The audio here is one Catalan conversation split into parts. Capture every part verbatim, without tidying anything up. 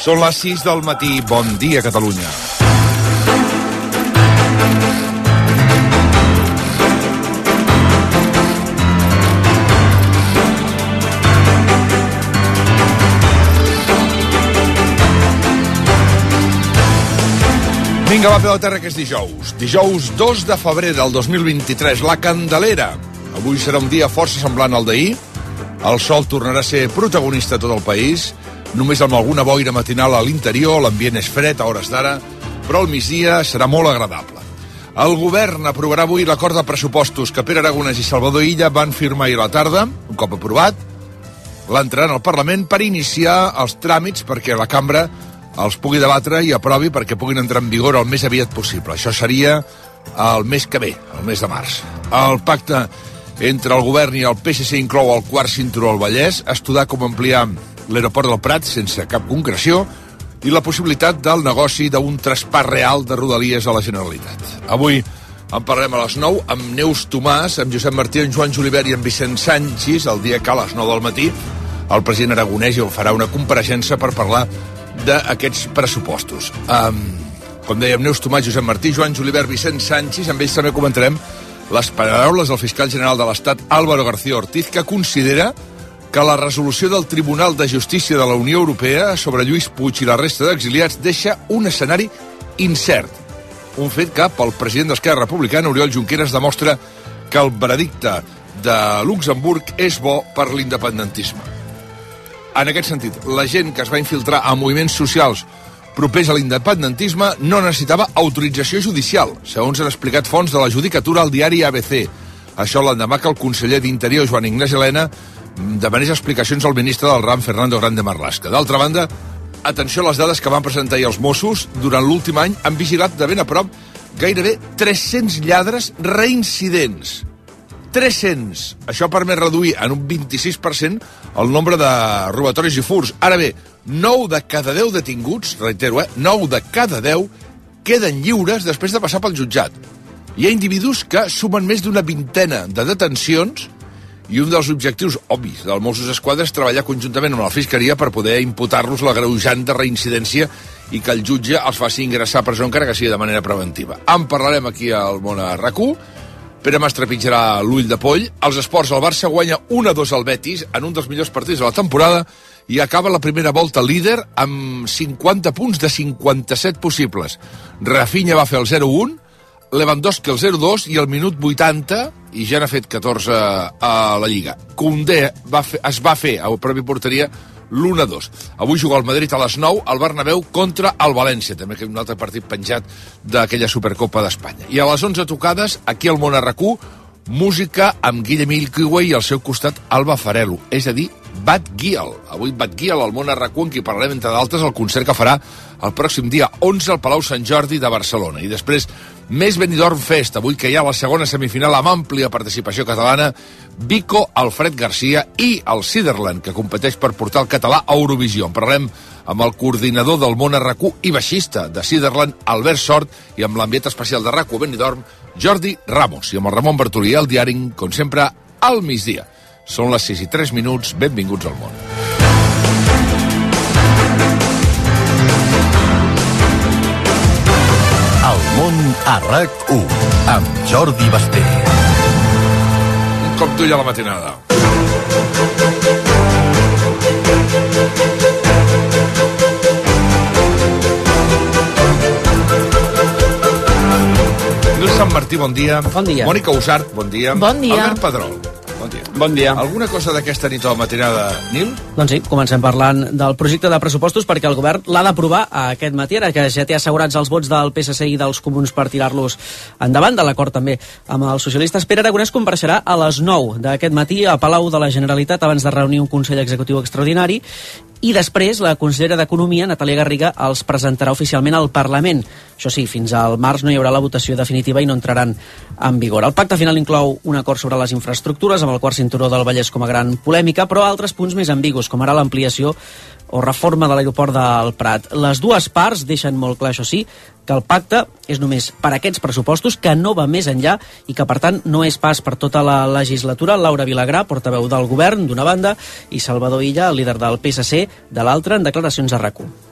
Són les sis del matí. Bon dia, Catalunya. Vinga, va, peu de terra, que és dijous. Dijous dos de febrer del dos mil vint-i-tres, la Candelera. Avui serà un dia força semblant al d'ahir. El sol tornarà a ser protagonista a tot el país, només amb alguna boira matinal a l'interior, l'ambient és fred a hores d'ara, però al migdia serà molt agradable. El govern aprovarà avui l'acord de pressupostos que Pere Aragonès i Salvador Illa van firmar ahir a la tarda. Un cop aprovat, l'entraran al Parlament per iniciar els tràmits perquè la cambra els pugui debatre i aprovi perquè puguin entrar en vigor el més aviat possible. Això seria el mes que ve, el mes de març. El pacte entre el govern i el P S C inclou el quart cinturó al Vallès, estudiar com ampliar l'aeroport del Prat sense cap concreció i la possibilitat del negoci d'un traspàs real de Rodalies a la Generalitat. Avui en parlem a les nou amb Neus Tomàs, amb Josep Martí, en Joan Julivert i en Vicent Sanchis, el dia que a les nou del matí el president Aragonès farà una compareixença per parlar d'aquests pressupostos. Um, com dèiem, Neus Tomàs, Josep Martí, Joan Julivert, Vicent Sanchis, amb ells també comentarem les paraules del fiscal general de l'Estat, Álvaro García Ortiz, que considera que la resolució del Tribunal de Justícia de la Unió Europea sobre Lluís Puig i la resta d'exiliats deixa un escenari incert. Un fet que, pel president d'Esquerra Republicana, Oriol Junqueras, demostra que el veredicte de Luxemburg és bo per l'independentisme. En aquest sentit, la gent que es va infiltrar a moviments socials propers a l'independentisme no necessitava autorització judicial, segons han explicat fonts de la judicatura al diari A B C. Això l'endemà que el conseller d'Interior, Joan Ignasi Elena, demanés explicacions al ministre del Ram, Fernando Grande Marlaska. D'altra banda, atenció a les dades que van presentar ahir els Mossos. Durant l'últim any han vigilat de ben a prop gairebé tres-cents lladres reincidents. tres-cents. Això permet reduir en un vint-i-sis per cent el nombre de robatoris i furs. Ara bé, nou de cada deu detinguts, reitero, eh, nou de cada deu queden lliures després de passar pel jutjat. Hi ha individus que sumen més d'una vintena de detencions i un dels objectius obvis del Mossos d'Esquadra és treballar conjuntament amb la Fiscalia per poder imputar-los l'agreujant de reincidència i que el jutge els faci ingressar a presó encara que sigui de manera preventiva. En parlarem aquí al Món a RAC1. Pere Mas trepitjarà l'ull de poll. Als esports, el Barça guanya un a dos al Betis en un dels millors partits de la temporada i acaba la primera volta líder amb cinquanta punts de cinquanta-set possibles. Rafinha va fer el zero a un, Lewandowski el zero a dos i al minut vuitanta, i ja n'ha fet catorze a la Lliga. Koundé va fer, es va fer a la pròpia porteria l'u a dos. Avui juga el Madrid a les nou al Bernabéu contra el València, també que un altre partit penjat d'aquella Supercopa d'Espanya. I a les onze tocades, aquí al Món a RAC1, música amb Guillem Ilquiway i al seu costat Alba Farelo, és a dir, Bad Gyal. Avui Bad Gyal al Món a RAC1, en qui parlarem, entre d'altres, el concert que farà el pròxim dia onze al Palau Sant Jordi de Barcelona. I després, més Benidorm Fest, avui que hi ha la segona semifinal amb àmplia participació catalana, Vico, Alfred Garcia i el Siderland, que competeix per portar el català a Eurovisió. En parlarem amb el coordinador del Món a RAC1 i baixista de Siderland, Albert Sort, i amb l'enviat especial de RAC1 Benidorm, Jordi Ramos, i amb el Ramon Bartolí al diari, com sempre, al migdia. Són les sis i tres minuts, benvinguts al món. El món a RAC1, amb Jordi Basté. Un cop d'ull a la matinada. Nil Sant Martí, bon dia. Bon dia. Mònica Usart, bon dia. Bon dia. Albert Pedrol. Bon dia. Bon dia. Alguna cosa d'aquesta nit a la matinada, Nil? Doncs sí, comencem parlant del projecte de pressupostos perquè el govern l'ha d'aprovar aquest matí, ara que ja té assegurats els vots del P S C i dels comuns per tirar-los endavant, de l'acord també amb els socialistes. Pere Aragonès compareixerà a les nou d'aquest matí a Palau de la Generalitat abans de reunir un Consell Executiu Extraordinari i després la consellera d'Economia, Natàlia Garriga, els presentarà oficialment al Parlament. Això sí, fins al març no hi haurà la votació definitiva i no entraran en vigor. El pacte final inclou un acord sobre les infraestructures amb el quart cinturó del Vallès com a gran polèmica, però altres punts més ambigus, com ara l'ampliació o reforma de l'aeroport del Prat. Les dues parts deixen molt clar, això sí, que el pacte és només per aquests pressupostos, que no va més enllà i que, per tant, no és pas per tota la legislatura. Laura Vilagrà, portaveu del govern, d'una banda, i Salvador Illa, el líder del P S C, de l'altra, en declaracions a RAC1.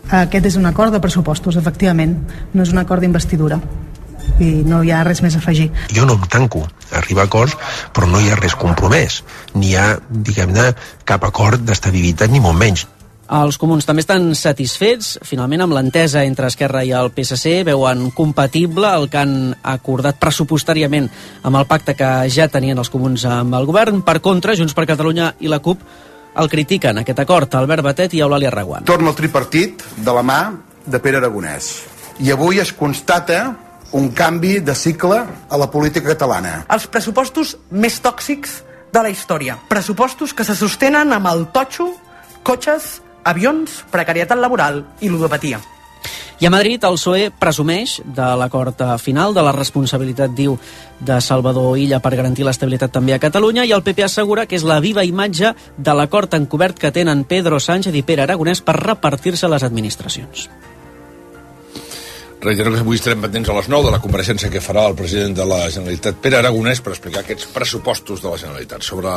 Aquest és un acord de pressupostos, efectivament, no és un acord d'investidura i no hi ha res més a afegir. Jo no em tanco a arribar a acords, però no hi ha res compromès, ni hi ha, diguem-ne, cap acord d'estabilitat ni molt menys. Els comuns també estan satisfets, finalment, amb l'entesa entre Esquerra i el P S C. Veuen compatible el que han acordat pressupostàriament amb el pacte que ja tenien els comuns amb el govern. Per contra, Junts per Catalunya i la CUP el critiquen, aquest acord. Albert Batet i Eulàlia Reguant. Torna el tripartit de la mà de Pere Aragonès. I avui es constata un canvi de cicle a la política catalana. Els pressupostos més tòxics de la història. Pressupostos que se sostenen amb el totxo, cotxes, avions, precarietat laboral i ludopatia. I a Madrid el P S O E presumeix de l'acord final, de la responsabilitat, diu, de Salvador Illa per garantir l'estabilitat també a Catalunya, i el P P assegura que és la viva imatge de l'acord encobert que tenen Pedro Sánchez i Pere Aragonès per repartir-se les administracions. Reitero que avui estarem pendents a les nou de la compareixença que farà el president de la Generalitat, Pere Aragonès, per explicar aquests pressupostos de la Generalitat. Sobre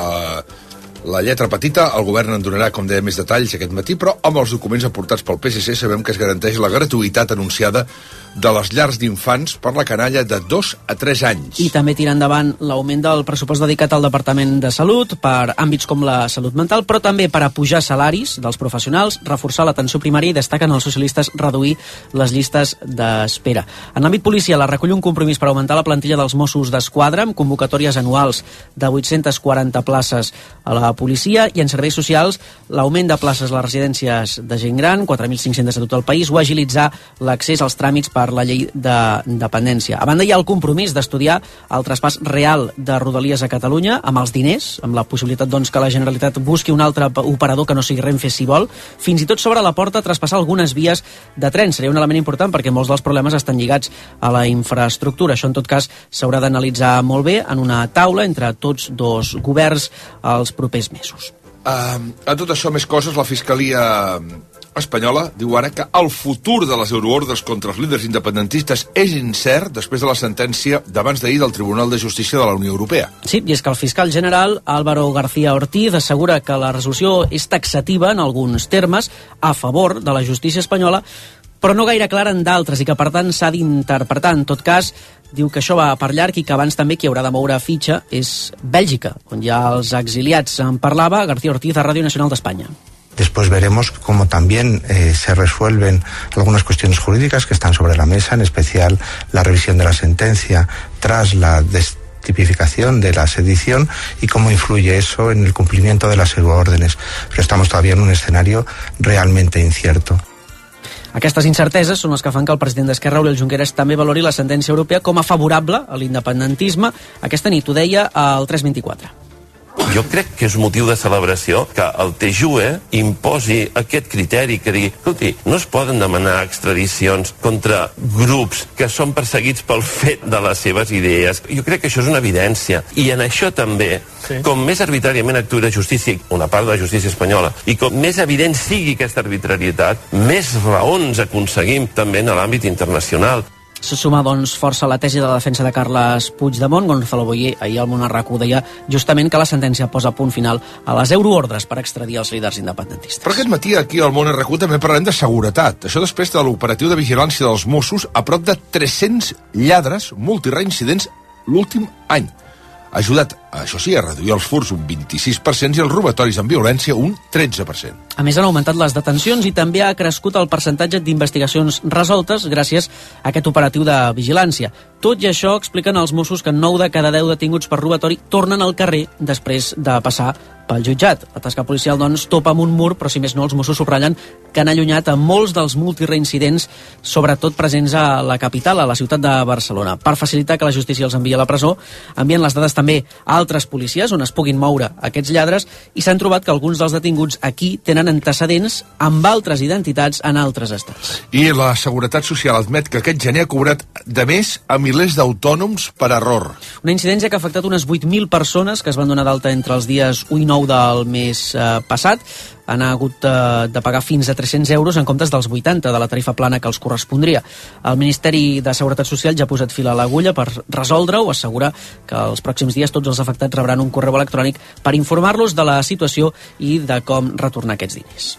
la lletra petita, el govern en donarà, com deia, més detalls aquest matí, però amb els documents aportats pel P S C sabem que es garanteix la gratuïtat anunciada de les llars d'infants per la canalla de dos a tres anys. I també tira endavant l'augment del pressupost dedicat al Departament de Salut per àmbits com la salut mental, però també per apujar salaris dels professionals, reforçar l'atenció primària i destaquen els socialistes reduir les llistes d'espera. En l'àmbit policial es recull un compromís per augmentar la plantilla dels Mossos d'Esquadra amb convocatòries anuals de vuit-centes quaranta places a la policia, i en serveis socials l'augment de places a les residències de gent gran, quatre mil cinc-centes a tot el país, o agilitzar l'accés als tràmits per la llei de dependència. A banda, hi ha el compromís d'estudiar el traspàs real de Rodalies a Catalunya amb els diners, amb la possibilitat doncs, que la Generalitat busqui un altre operador que no sigui Renfe si vol, fins i tot sobre la porta traspassar algunes vies de tren. Seria un element important perquè molts dels problemes estan lligats a la infraestructura. Això, en tot cas, s'haurà d'analitzar molt bé en una taula entre tots dos governs els propers mesos. Uh, a tot això, més coses, la Fiscalia espanyola diu ara que el futur de les euroordres contra els líders independentistes és incert després de la sentència d'abans d'ahir del Tribunal de Justícia de la Unió Europea. Sí, i és que el fiscal general Álvaro García Ortiz assegura que la resolució és taxativa en alguns termes a favor de la justícia espanyola, però no gaire clara en d'altres, i que per tant s'ha d'interpretar. En tot cas, diu que això va per llarg i que abans també qui haurà de moure fitxa és Bèlgica, on ja els exiliats en parlava García Ortiz a Ràdio Nacional d'Espanya. Después veremos cómo también eh, se resuelven algunas cuestiones jurídicas que están sobre la mesa, en especial la revisión de la sentencia tras la tipificación de la sedición y cómo influye eso en el cumplimiento de las euroórdenes. Pero estamos todavía en un escenario realmente incierto. Aquestes incerteses són les que fan que el president d'Esquerra, Oriol Junqueras, també valori la sentència europea com a favorable a l'independentisme. Aquesta nit ho deia al tres vint-i-quatre. Jo crec que és motiu de celebració que el T J U E imposi aquest criteri que digui, escolti, no es poden demanar extradicions contra grups que són perseguits pel fet de les seves idees. Jo crec que això és una evidència. I en això també, sí, com més arbitràriament actuï la justícia, una part de la justícia espanyola, i com més evident sigui aquesta arbitrarietat, més raons aconseguim també en l'àmbit internacional. Se suma, doncs, força a la tesi de la defensa de Carles Puigdemont. Gonzalo Boyer ahir al Món RAC1 deia justament que la sentència posa punt final a les euroordres per extradir els líders independentistes. Però aquest matí aquí al Món RAC1 també parlem de seguretat. Això després de l'operatiu de vigilància dels Mossos a prop de tres-cents lladres multireincidents l'últim any. Ha ajudat, això sí, a reduir els furts un vint-i-sis per cent i els robatoris amb violència un tretze per cent. A més, han augmentat les detencions i també ha crescut el percentatge d'investigacions resoltes gràcies a aquest operatiu de vigilància. Tot i això, expliquen els Mossos que nou de cada deu detinguts per robatori tornen al carrer després de passar pel jutjat. La tasca policial, doncs, topa amb un mur, però si més no, els Mossos subratllen que han allunyat a molts dels multireincidents, sobretot presents a la capital, a la ciutat de Barcelona. Per facilitar que la justícia els envia a la presó, envien les dades també a altres policies on es puguin moure aquests lladres, i s'han trobat que alguns dels detinguts aquí tenen antecedents amb altres identitats en altres estats. I la Seguretat Social admet que aquest gener ha cobrat de més a milers d'autònoms per error. Una incidència que ha afectat unes vuit mil persones que es van donar d'alta entre els dies u i nou del mes eh, passat. Han hagut eh, de pagar fins a tres-cents euros en comptes dels vuitanta de la tarifa plana que els correspondria. El Ministeri de Seguretat Social ja ha posat fil a l'agulla per resoldre-ho. Assegura que els pròxims dies tots els afectats rebran un correu electrònic per informar-los de la situació i de com retornar aquests diners.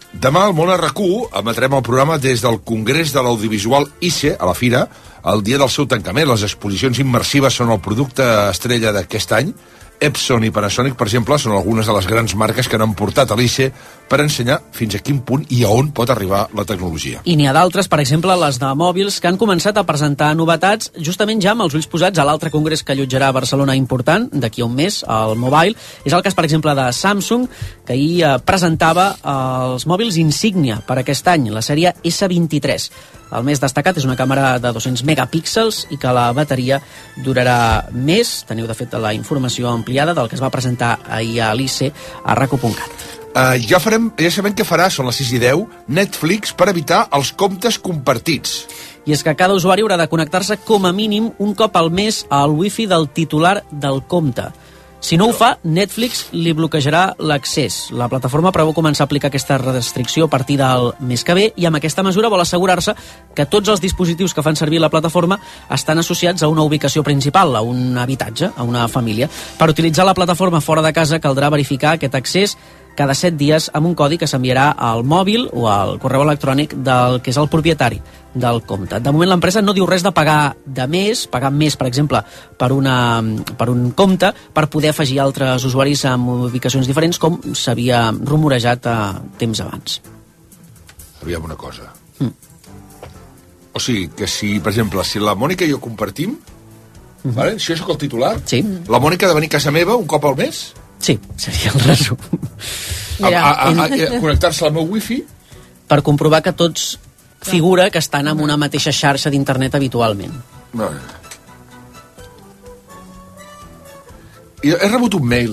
Demà al Món R Q emetrem el programa des del Congrés de l'Audiovisual I C E, a la Fira, el dia del seu tancament. Les exposicions immersives són el producte estrella d'aquest any. Epson i Panasonic, per exemple, són algunes de les grans marques que han portat a l'I C E per ensenyar fins a quin punt i a on pot arribar la tecnologia. I n'hi ha d'altres, per exemple, les de mòbils, que han començat a presentar novetats justament ja amb els ulls posats a l'altre congrés que allotjarà a Barcelona important, d'aquí a un mes, el Mobile. És el cas, per exemple, de Samsung, que ahir eh, presentava els mòbils insígnia per aquest any, la sèrie essa vint-i-tres. El més destacat és una càmera de dos-cents megapíxels i que la bateria durarà més. Teniu, de fet, la informació ampliada del que es va presentar ahir a l'I C E a rac u punt cat. Uh, ja, farem, ja sabem què farà, són les sis i deu, Netflix per evitar els comptes compartits. I és que cada usuari haurà de connectar-se com a mínim un cop al mes al wifi del titular del compte. Si no ho fa, Netflix li bloquejarà l'accés. La plataforma preveu començar a aplicar aquesta restricció a partir del mes que ve i amb aquesta mesura vol assegurar-se que tots els dispositius que fan servir la plataforma estan associats a una ubicació principal, a un habitatge, a una família. Per utilitzar la plataforma fora de casa caldrà verificar aquest accés cada set dies amb un codi que s'enviarà al mòbil o al correu electrònic del que és el propietari del compte. De moment l'empresa no diu res de pagar de més, pagar més, per exemple, per, una, per un compte, per poder afegir altres usuaris amb ubicacions diferents, com s'havia rumorejat a temps abans. Aviam una cosa. Mm. O sigui, que si, per exemple, si la Mònica i jo compartim, mm-hmm. vale? Si jo soc el titular, sí. La Mònica ha de venir a casa meva un cop al mes? Sí, seria el resum. A, a, a, a, a connectar-se al meu wifi? Per comprovar que tots figura que estan en una mateixa xarxa d'internet habitualment. No. I he rebut un mail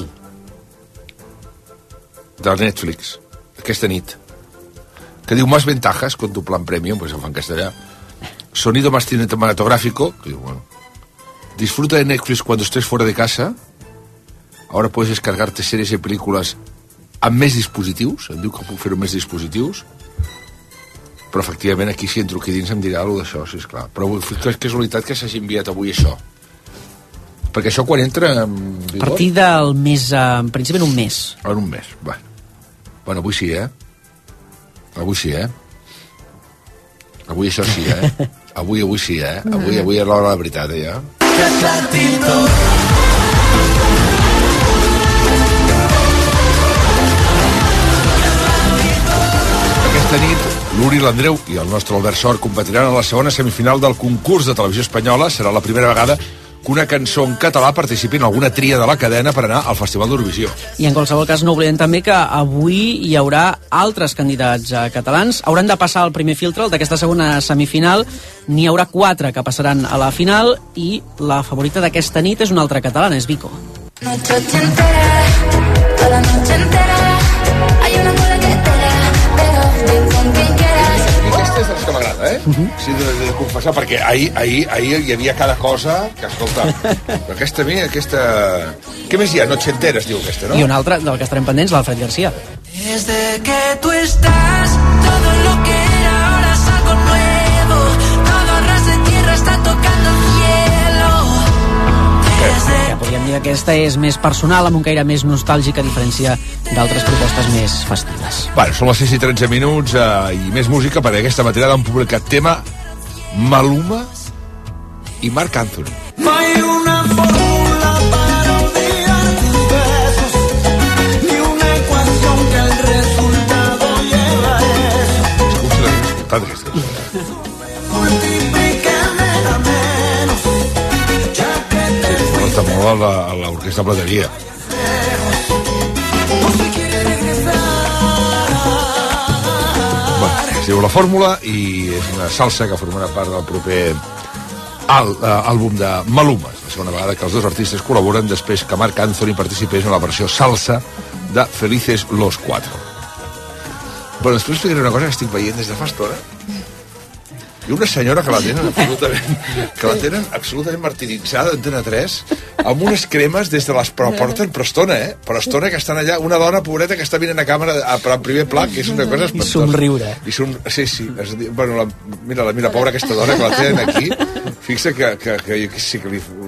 de Netflix aquesta nit que diu más ventajas con tu plan premium, pues en fan castellà, sonido más cinematográfico, que diu, bueno, disfruta de Netflix cuando estés fuera de casa. Ahora puedes descargarte series i pel·lícules amb més dispositius. Em diu que puc fer-ho amb més dispositius. Però, efectivament, aquí si entro aquí dins em dirà alguna d'això, si esclar. Però és casualitat que s'hagi enviat avui això. Perquè això quan entra en vigor... A partir del mes, en principi en un mes. En un mes, bueno. Bueno, avui sí, eh? Avui sí, eh? Avui això sí, eh? Avui, avui sí, eh? Avui, avui és l'hora de la veritat, eh, ja? Aquesta nit, l'Uri, l'Andreu i el nostre Albert Sort competiran a la segona semifinal del concurs de televisió espanyola. Serà la primera vegada que una cançó en català participi en alguna tria de la cadena per anar al Festival d'Eurovisió. I en qualsevol cas no oblidem també que avui hi haurà altres candidats catalans. Hauran de passar el primer filtre, el d'aquesta segona semifinal. N'hi haurà quatre que passaran a la final i la favorita d'aquesta nit és una altra catalana, és Vico. Noche entera, toda la noche entera, hay una cola que espera, pero ven con quien quieras. I aquesta és de les que m'agrada, eh? Uh-huh. Sí, de, de confessar, perquè ahir, ahir, ahir hi havia cada cosa que, escolta, però aquesta a mi, aquesta... Què més hi ha? Noche entera es diu aquesta, no? I una altra, del que estarem pendents, l'Alfred García. Desde que tú estás, todo lo que era ahora es algo nuevo, todo ras de tierra está tocando el cielo. Desde... Ja podríem dir que aquesta és més personal, amb un caire més nostàlgic, a diferència d'altres propostes més festives. Bueno, són les sis i tretze minuts eh, i més música, perquè aquesta matinada han publicat tema Maluma i Marc Anthony. No hay una fórmula para olvidar tus besos, ni una ecuación que el resultado lleva eso. És com si l'hagués escoltat, aquesta cosa. Multiplícame a menos, ya que te Porta molt a la- a l'orquestra Plateria. Bueno, es diu La Fórmula i és una salsa que formarà part del proper al, uh, àlbum de Maluma. És la segona vegada que els dos artistes col·laboren després que Marc Anthony participés en la versió salsa de Felices los Cuatro. Però després explicaré una cosa que estic veient des de fa estona. I una senyora que la tenen absolutament, que la tenen absolutament martiritzada d'Antena tres, amb unes cremes des de les... Però porten, però estona, eh? Però estona que estan allà, una dona pobreta que està mirant a càmera a, a primer pla, que és una cosa espantosa. I somriure. I som, sí, sí. Es, diu- bueno, la, mira, la, mira, pobra aquesta dona que la tenen aquí. Fixa que, que, que jo que sí que li...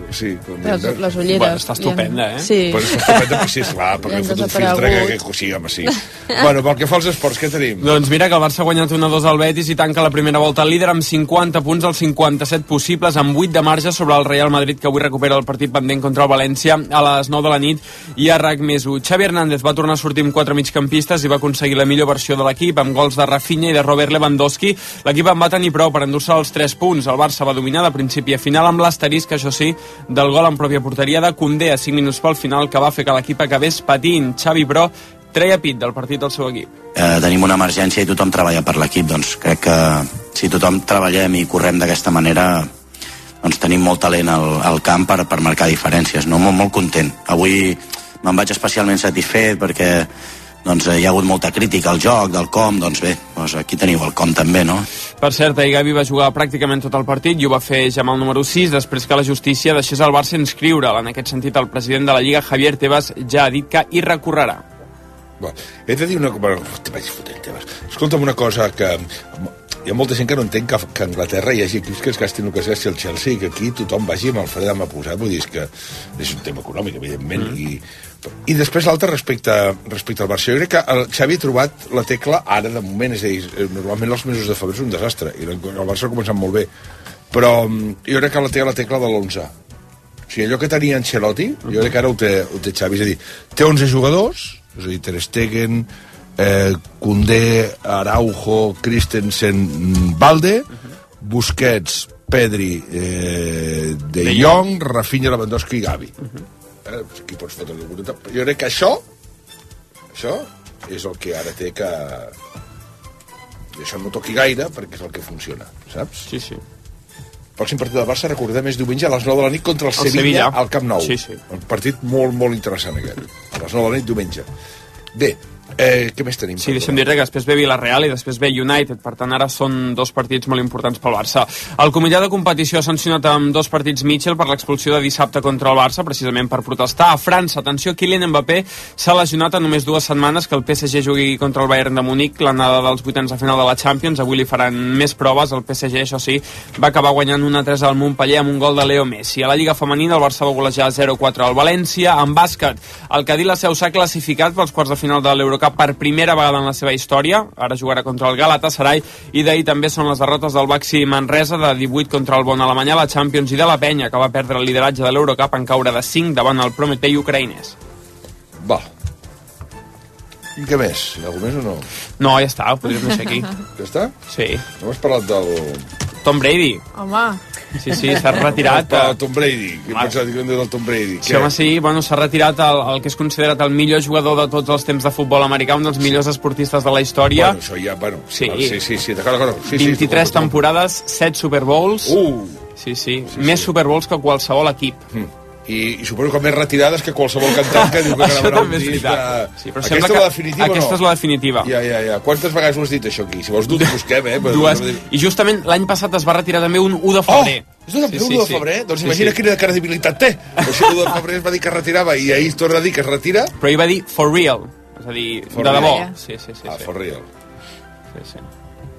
Sí, les, les ulleres. Bueno, està estupenda, eh? Sí. Però està estupenda, sí, esclar, perquè fot un filtre que, que sí, home, sí. Bueno, pel que fa als esports, què tenim? Doncs mira que el Barça ha guanyat una dos al Betis i tanca la primera volta al líder amb cinquanta punts als cinquanta-set possibles, amb vuit de marge sobre el Real Madrid, que avui recupera el partit pendent contra el València a les nou de la nit i a RAC més u. Xavi Hernández va tornar a sortir amb quatre migcampistes i va aconseguir la millor versió de l'equip amb gols de Rafinha i de Robert Lewandowski. L'equip en va tenir prou per endur-se els tres punts. El Barça va dominar de principi a final amb l'asterisc, això sí, del gol en pròpia porteria de Koundé a cinc minuts pel final, que va fer que l'equip acabés patint. Xavi, però, treia pit del partit del seu equip. Eh, tenim una emergència i tothom treballa per l'equip, doncs crec que si tothom treballem i correm d'aquesta manera, doncs tenim molt talent al, al camp per, per marcar diferències, no? Molt, molt content. Avui me'n vaig especialment satisfet perquè doncs, hi ha hagut molta crítica al joc, del com, doncs bé, doncs aquí teniu el com també, no? Per cert, ahir Gavi va jugar pràcticament tot el partit i ho va fer ja amb el número sis, després que la justícia deixés el Barça inscriure'l. En aquest sentit, el president de la Lliga, Javier Tebas, ja ha dit que hi recorrerà. Bueno, he de dir una cosa... Bueno, te vaig fotent, Tebas. Escolta'm una cosa que... Hi ha molta gent que no entén que, que a Anglaterra hi hagi equips que es gastin el que sigui el Chelsea i que aquí tothom vagi amb el fre de mà posat. Vull dir, és que és un tema econòmic, evidentment. Mm. I, I després l'altre respecte, respecte al Barça. Jo crec que el Xavi ha trobat la tecla ara, de moment. És a dir, normalment els mesos de febrer és un desastre i el Barça ha començat molt bé. Però jo crec que la té la tecla de l'onze. O sigui, allò que tenia Ancelotti, jo crec que ara ho té, ho té Xavi. És a dir, té onze jugadors, és a dir, Ter Stegen, Eh, Koundé, Araujo, Christensen, Balde, Busquets, Pedri, eh, De Jong, Rafinha, Lewandowski i Gavi. Eh, aquí pots fotre alguna cosa. Jo crec que això, això és el que ara té que... I això no toqui gaire perquè és el que funciona, saps? Sí, sí. Pròxim partit del Barça, recordem, és diumenge a les nou de la nit contra el, el Sevilla, Sevilla al Camp Nou. Sí, sí. Un partit molt, molt interessant aquest. A les nou de la nit, diumenge. Bé, Eh, què més tenim? Sí, deixa'm dir que després ve Villarreal i després ve United, per tant ara són dos partits molt importants pel Barça. El comitè de competició ha sancionat amb dos partits Mitchell per l'expulsió de dissabte contra el Barça, precisament per protestar. A França, atenció, Kylian Mbappé s'ha lesionat en només dues setmanes que el P S G jugui contra el Bayern de Múnich l'anada dels vuitens de final de la Champions. Avui li faran més proves. El P S G, això sí, va acabar guanyant una tres al Montpellier amb un gol de Leo Messi. A la Lliga Femenina el Barça va golejar zero quatre al València. En bàsquet, el Cadí la Seu s'ha classificat pels quarts de final de l'Eurocup per primera vegada en la seva història. Ara jugarà contra el Galatasaray, i d'ahir també són les derrotes del Baxi Manresa de divuit contra el Bon Alemany a la Champions i de la Penya, que va perdre el lideratge de l'Eurocup en caure de cinc davant el Prometei ucraïnès. Va. I què més? Hi ha algú més o no? No, ja està, ho podríem deixar aquí. Ja està? Sí. No has parlat del... Tom Brady. Home. Sí, sí, s'ha retirat. El Tom Brady. Què pensava que del Tom Brady? Sí, home, sí, bueno, s'ha retirat el, el que és considerat el millor jugador de tots els temps de futbol americà, un dels millors esportistes de la història. Bueno, això ja, bueno, sí, sí, sí, sí, d'acord, d'acord. Sí, vint-i-tres sí, temporades, set Super Bowls. Uh! Sí, sí, sí, més sí. Super Bowls que qualsevol equip. Mm. I, I suposo que més retirades que qualsevol cantant que diu que això també és veritat. De... Sí, però aquesta és la definitiva aquesta o no? és la definitiva. Ja, ja, ja. Quantes vegades ho has dit, això, aquí? Si vols dur, busquem, eh? Dues. I justament l'any passat es va retirar també un u de febrer. Oh! És un sí, sí, de febrer? Sí. Doncs sí, imagina sí. quina credibilitat té. Així l'u de febrer es va dir que es retirava i ahir torna a dir que es retira. Però ell va dir for real. És a dir, for de debò. Sí, sí, sí, ah, sí. for real. Sí, sí.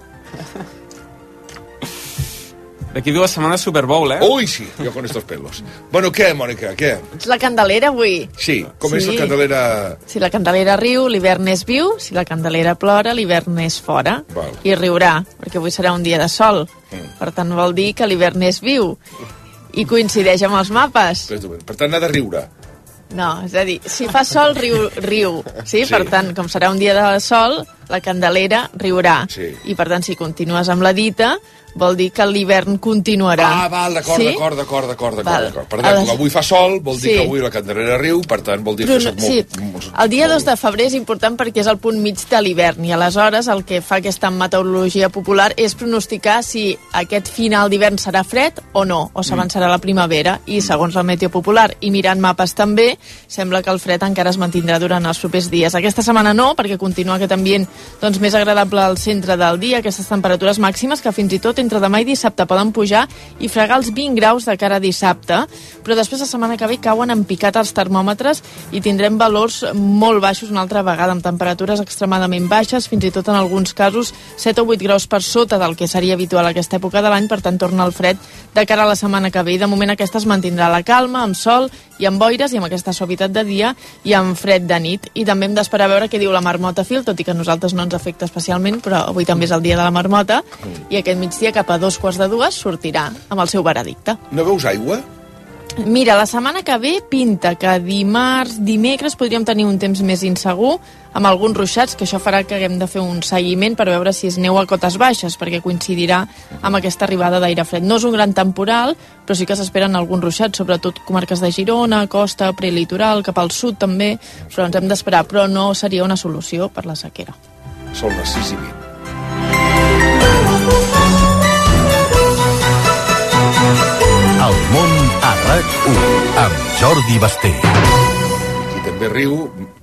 D'aquí dues setmanes Super Bowl, eh? Ui, sí, jo con estos pelos. Bueno, què, Mònica, què? Ets la Candelera avui. Sí, com sí. és la Candelera... Si la Candelera riu, l'hivern és viu. Si la Candelera plora, l'hivern és fora. Val. I riurà, perquè avui serà un dia de sol. Mm. Per tant, vol dir que l'hivern és viu. I coincideix amb els mapes. Per tant, ha de riure. No, és a dir, si fa sol, riu. riu sí? sí? Per tant, com serà un dia de sol, la Candelera riurà. Sí. I per tant, si continues amb la dita, vol dir que l'hivern continuarà. Ah, val, d'acord, sí? d'acord, d'acord, d'acord, d'acord. Per les... tant, avui fa sol, vol dir sí. que avui la Candelera riu, per tant, vol dir Però, que soc sí. molt... El dia dos de febrer és important perquè és el punt mig de l'hivern i aleshores el que fa aquesta meteorologia popular és pronosticar si aquest final d'hivern serà fred o no, o s'avançarà mm. la primavera, i segons el meteo popular i mirant mapes també, sembla que el fred encara es mantindrà durant els propers dies. Aquesta setmana no, perquè continua aquest ambient doncs, més agradable al centre del dia, aquestes temperatures màximes que fins i tot entre demà i dissabte poden pujar i fregar els vint graus de cara a dissabte, però després la setmana que ve cauen en picat els termòmetres i tindrem valors molt baixos una altra vegada, amb temperatures extremadament baixes, fins i tot en alguns casos set o vuit graus per sota del que seria habitual a aquesta època de l'any, per tant torna el fred de cara a la setmana que ve. I de moment aquesta es mantindrà la calma, amb sol i amb boires i amb aquesta suavitat de dia i amb fred de nit. I també hem d'esperar a veure què diu la marmota fil, tot i que a nosaltres no ens afecta especialment, però avui també és el dia de la marmota i aquest migdia cap a dos quarts de dues sortirà amb el seu veredicte. No veus aigua? Mira, la setmana que ve pinta que dimarts, dimecres podríem tenir un temps més insegur, amb alguns ruixats, que això farà que haguem de fer un seguiment per veure si es neu a cotes baixes, perquè coincidirà amb aquesta arribada d'aire fred. No és un gran temporal, però sí que s'esperen alguns ruixats, sobretot comarques de Girona, costa, prelitoral, cap al sud també, però ens hem d'esperar, però no seria una solució per la sequera. Són les sis i vint. El món a RAC u amb Jordi Basté. Qui també riu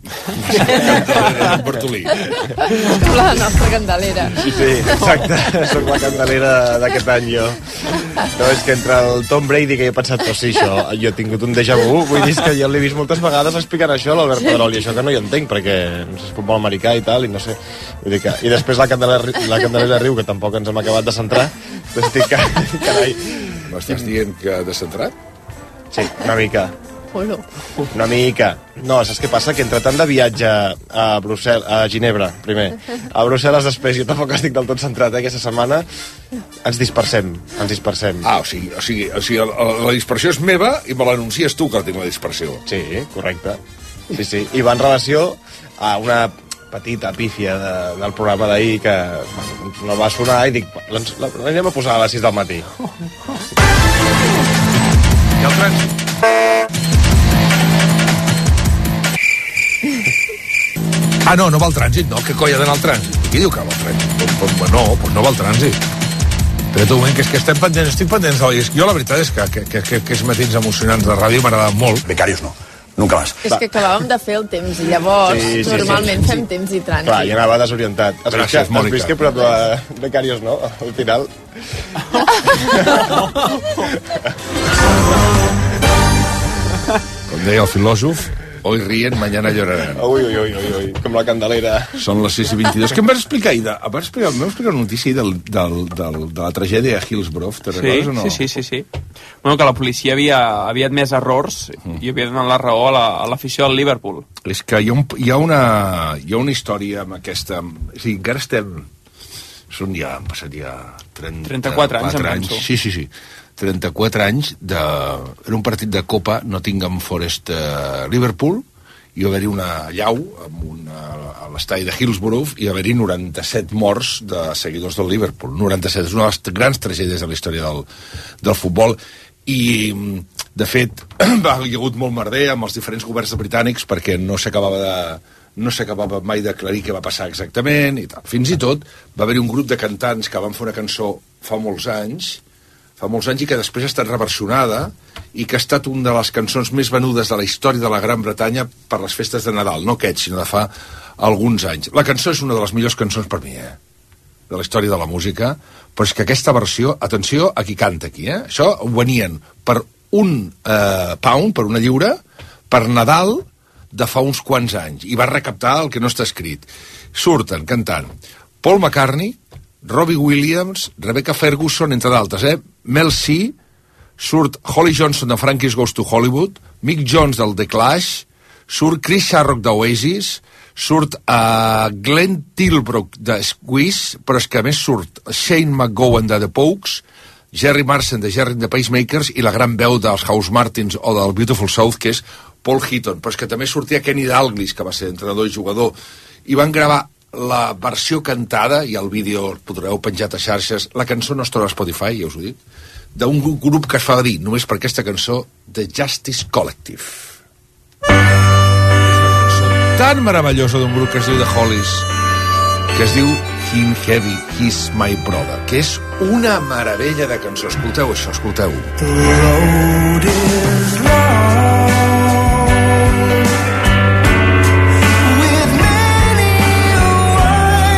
en Bartolí. La nostra candelera. Sí, sí, exacte. Soc la candelera d'aquest any, jo. No, és que entre el Tom Brady, que he pensat, pues sí, això, jo he tingut un déjà vu, vull dir que jo l'he vist moltes vegades explicant això a l'Albert Pedrol, i això que no hi entenc, perquè no sé, és futbol americà i tal, i no sé. Vull dir que... I després la candelera, la candelera riu, que tampoc ens hem acabat de centrar, doncs dic que, carai... M'estàs dient que descentrat? Sí, una mica. Olo. Una mica. No, saps què passa? Que entre tant de viatge a Brussel·les, a Ginebra, primer, a Brussel·les després, jo tampoc estic del tot centrat, eh, aquesta setmana, ens dispersem, ens dispersem. Ah, o sigui, o sigui, o sigui la, la dispersió és meva i me l'anuncies tu, que tinc la dispersió. Sí, correcte. Sí, sí. I va en relació a una petita pífia de, del programa d'ahir que no va sonar i dic, l'anem a posar a les sis del matí. I el trànsit? Ah, no, no va al trànsit, no. Què coi ha d'anar al trànsit? Qui diu que va al trànsit? No, no, pues no va al trànsit. Però tu, moment, que és que estem pendents, estic pendents de l'I. Jo la veritat és que, que, que, que aquests matins emocionants de ràdio m'agrada molt. Becarios no. Nunca más. És que acabàvem de fer el temps i llavors sí, sí, normalment sí, sí. fem temps i trànsit. Clar, i anava desorientat. Has Gràcies, vist, Mònica. Has vist que he posat la Becarios, no? Al final. Com deia el filòsof, hoy ríen, mañana llorarán. Ui, ui, ui, ui, ui, com la candelera. Són les sis i vint-i-dos. Què em vas explicar ahir? Em vas explicar, em vas explicar una notícia del, del, del, de la tragèdia a Hillsborough, te recordes sí, o no? Sí, sí, sí, sí. Bueno, que la policia havia, havia admès errors mm. i havia donat la raó a l'afició la, del Liverpool. És que hi ha, un, hi, ha una, hi ha una història amb aquesta... O sigui, encara estem... Són ja, han passat ja trenta, trenta-quatre anys, em anys. Sí, sí, sí. trenta-quatre anys de... Era un partit de Copa Nottingham Forest eh, Liverpool, i va haver-hi una llau amb una, a l'estadi de Hillsborough i va haver-hi noranta-set morts de seguidors del Liverpool. noranta-set, és una de les grans tragèdies de la història del, del futbol. I, de fet, va, hi ha hagut molt merder amb els diferents governs britànics perquè no s'acabava de... no s'acabava mai d'aclarir què va passar exactament i tal. Fins i tot va haver-hi un grup de cantants que van fer una cançó fa molts anys, fa molts anys i que després ha estat reversionada i que ha estat una de les cançons més venudes de la història de la Gran Bretanya per les festes de Nadal, no aquest, sinó de fa alguns anys. La cançó és una de les millors cançons per mi, eh? De la història de la música, però és que aquesta versió, atenció a qui canta aquí, eh? Això ho venien per un eh, pound, per una lliura, per Nadal, de fa uns quants anys, i va recaptar el que no està escrit. Surten cantant Paul McCartney, Robbie Williams, Rebecca Ferguson, entre d'altres, eh? Mel C, surt Holly Johnson de Frankie's Goes to Hollywood, Mick Jones del The Clash, surt Chris Sharrock d'Oasis, surt uh, Glenn Tilbrook de Squeeze, però és que a més surt Shane McGowan de The Pogues, Jerry Marsden de Jerry and the Pacemakers i la gran veu dels House Martins o del Beautiful South, que és Paul Heaton, però és que també sortia Kenny Dalglish, que va ser entrenador i jugador, i van gravar la versió cantada, i el vídeo el podreu penjat a xarxes, la cançó no es troba a Spotify, ja us ho dic, d'un grup que es fa dir, només per aquesta cançó, The Justice Collective. És una cançó tan meravellosa d'un grup que es diu The Hollies, que es diu Him Heavy, He's My Brother, que és una meravella de cançó. Escolteu això, escolteu. The road is long. With many a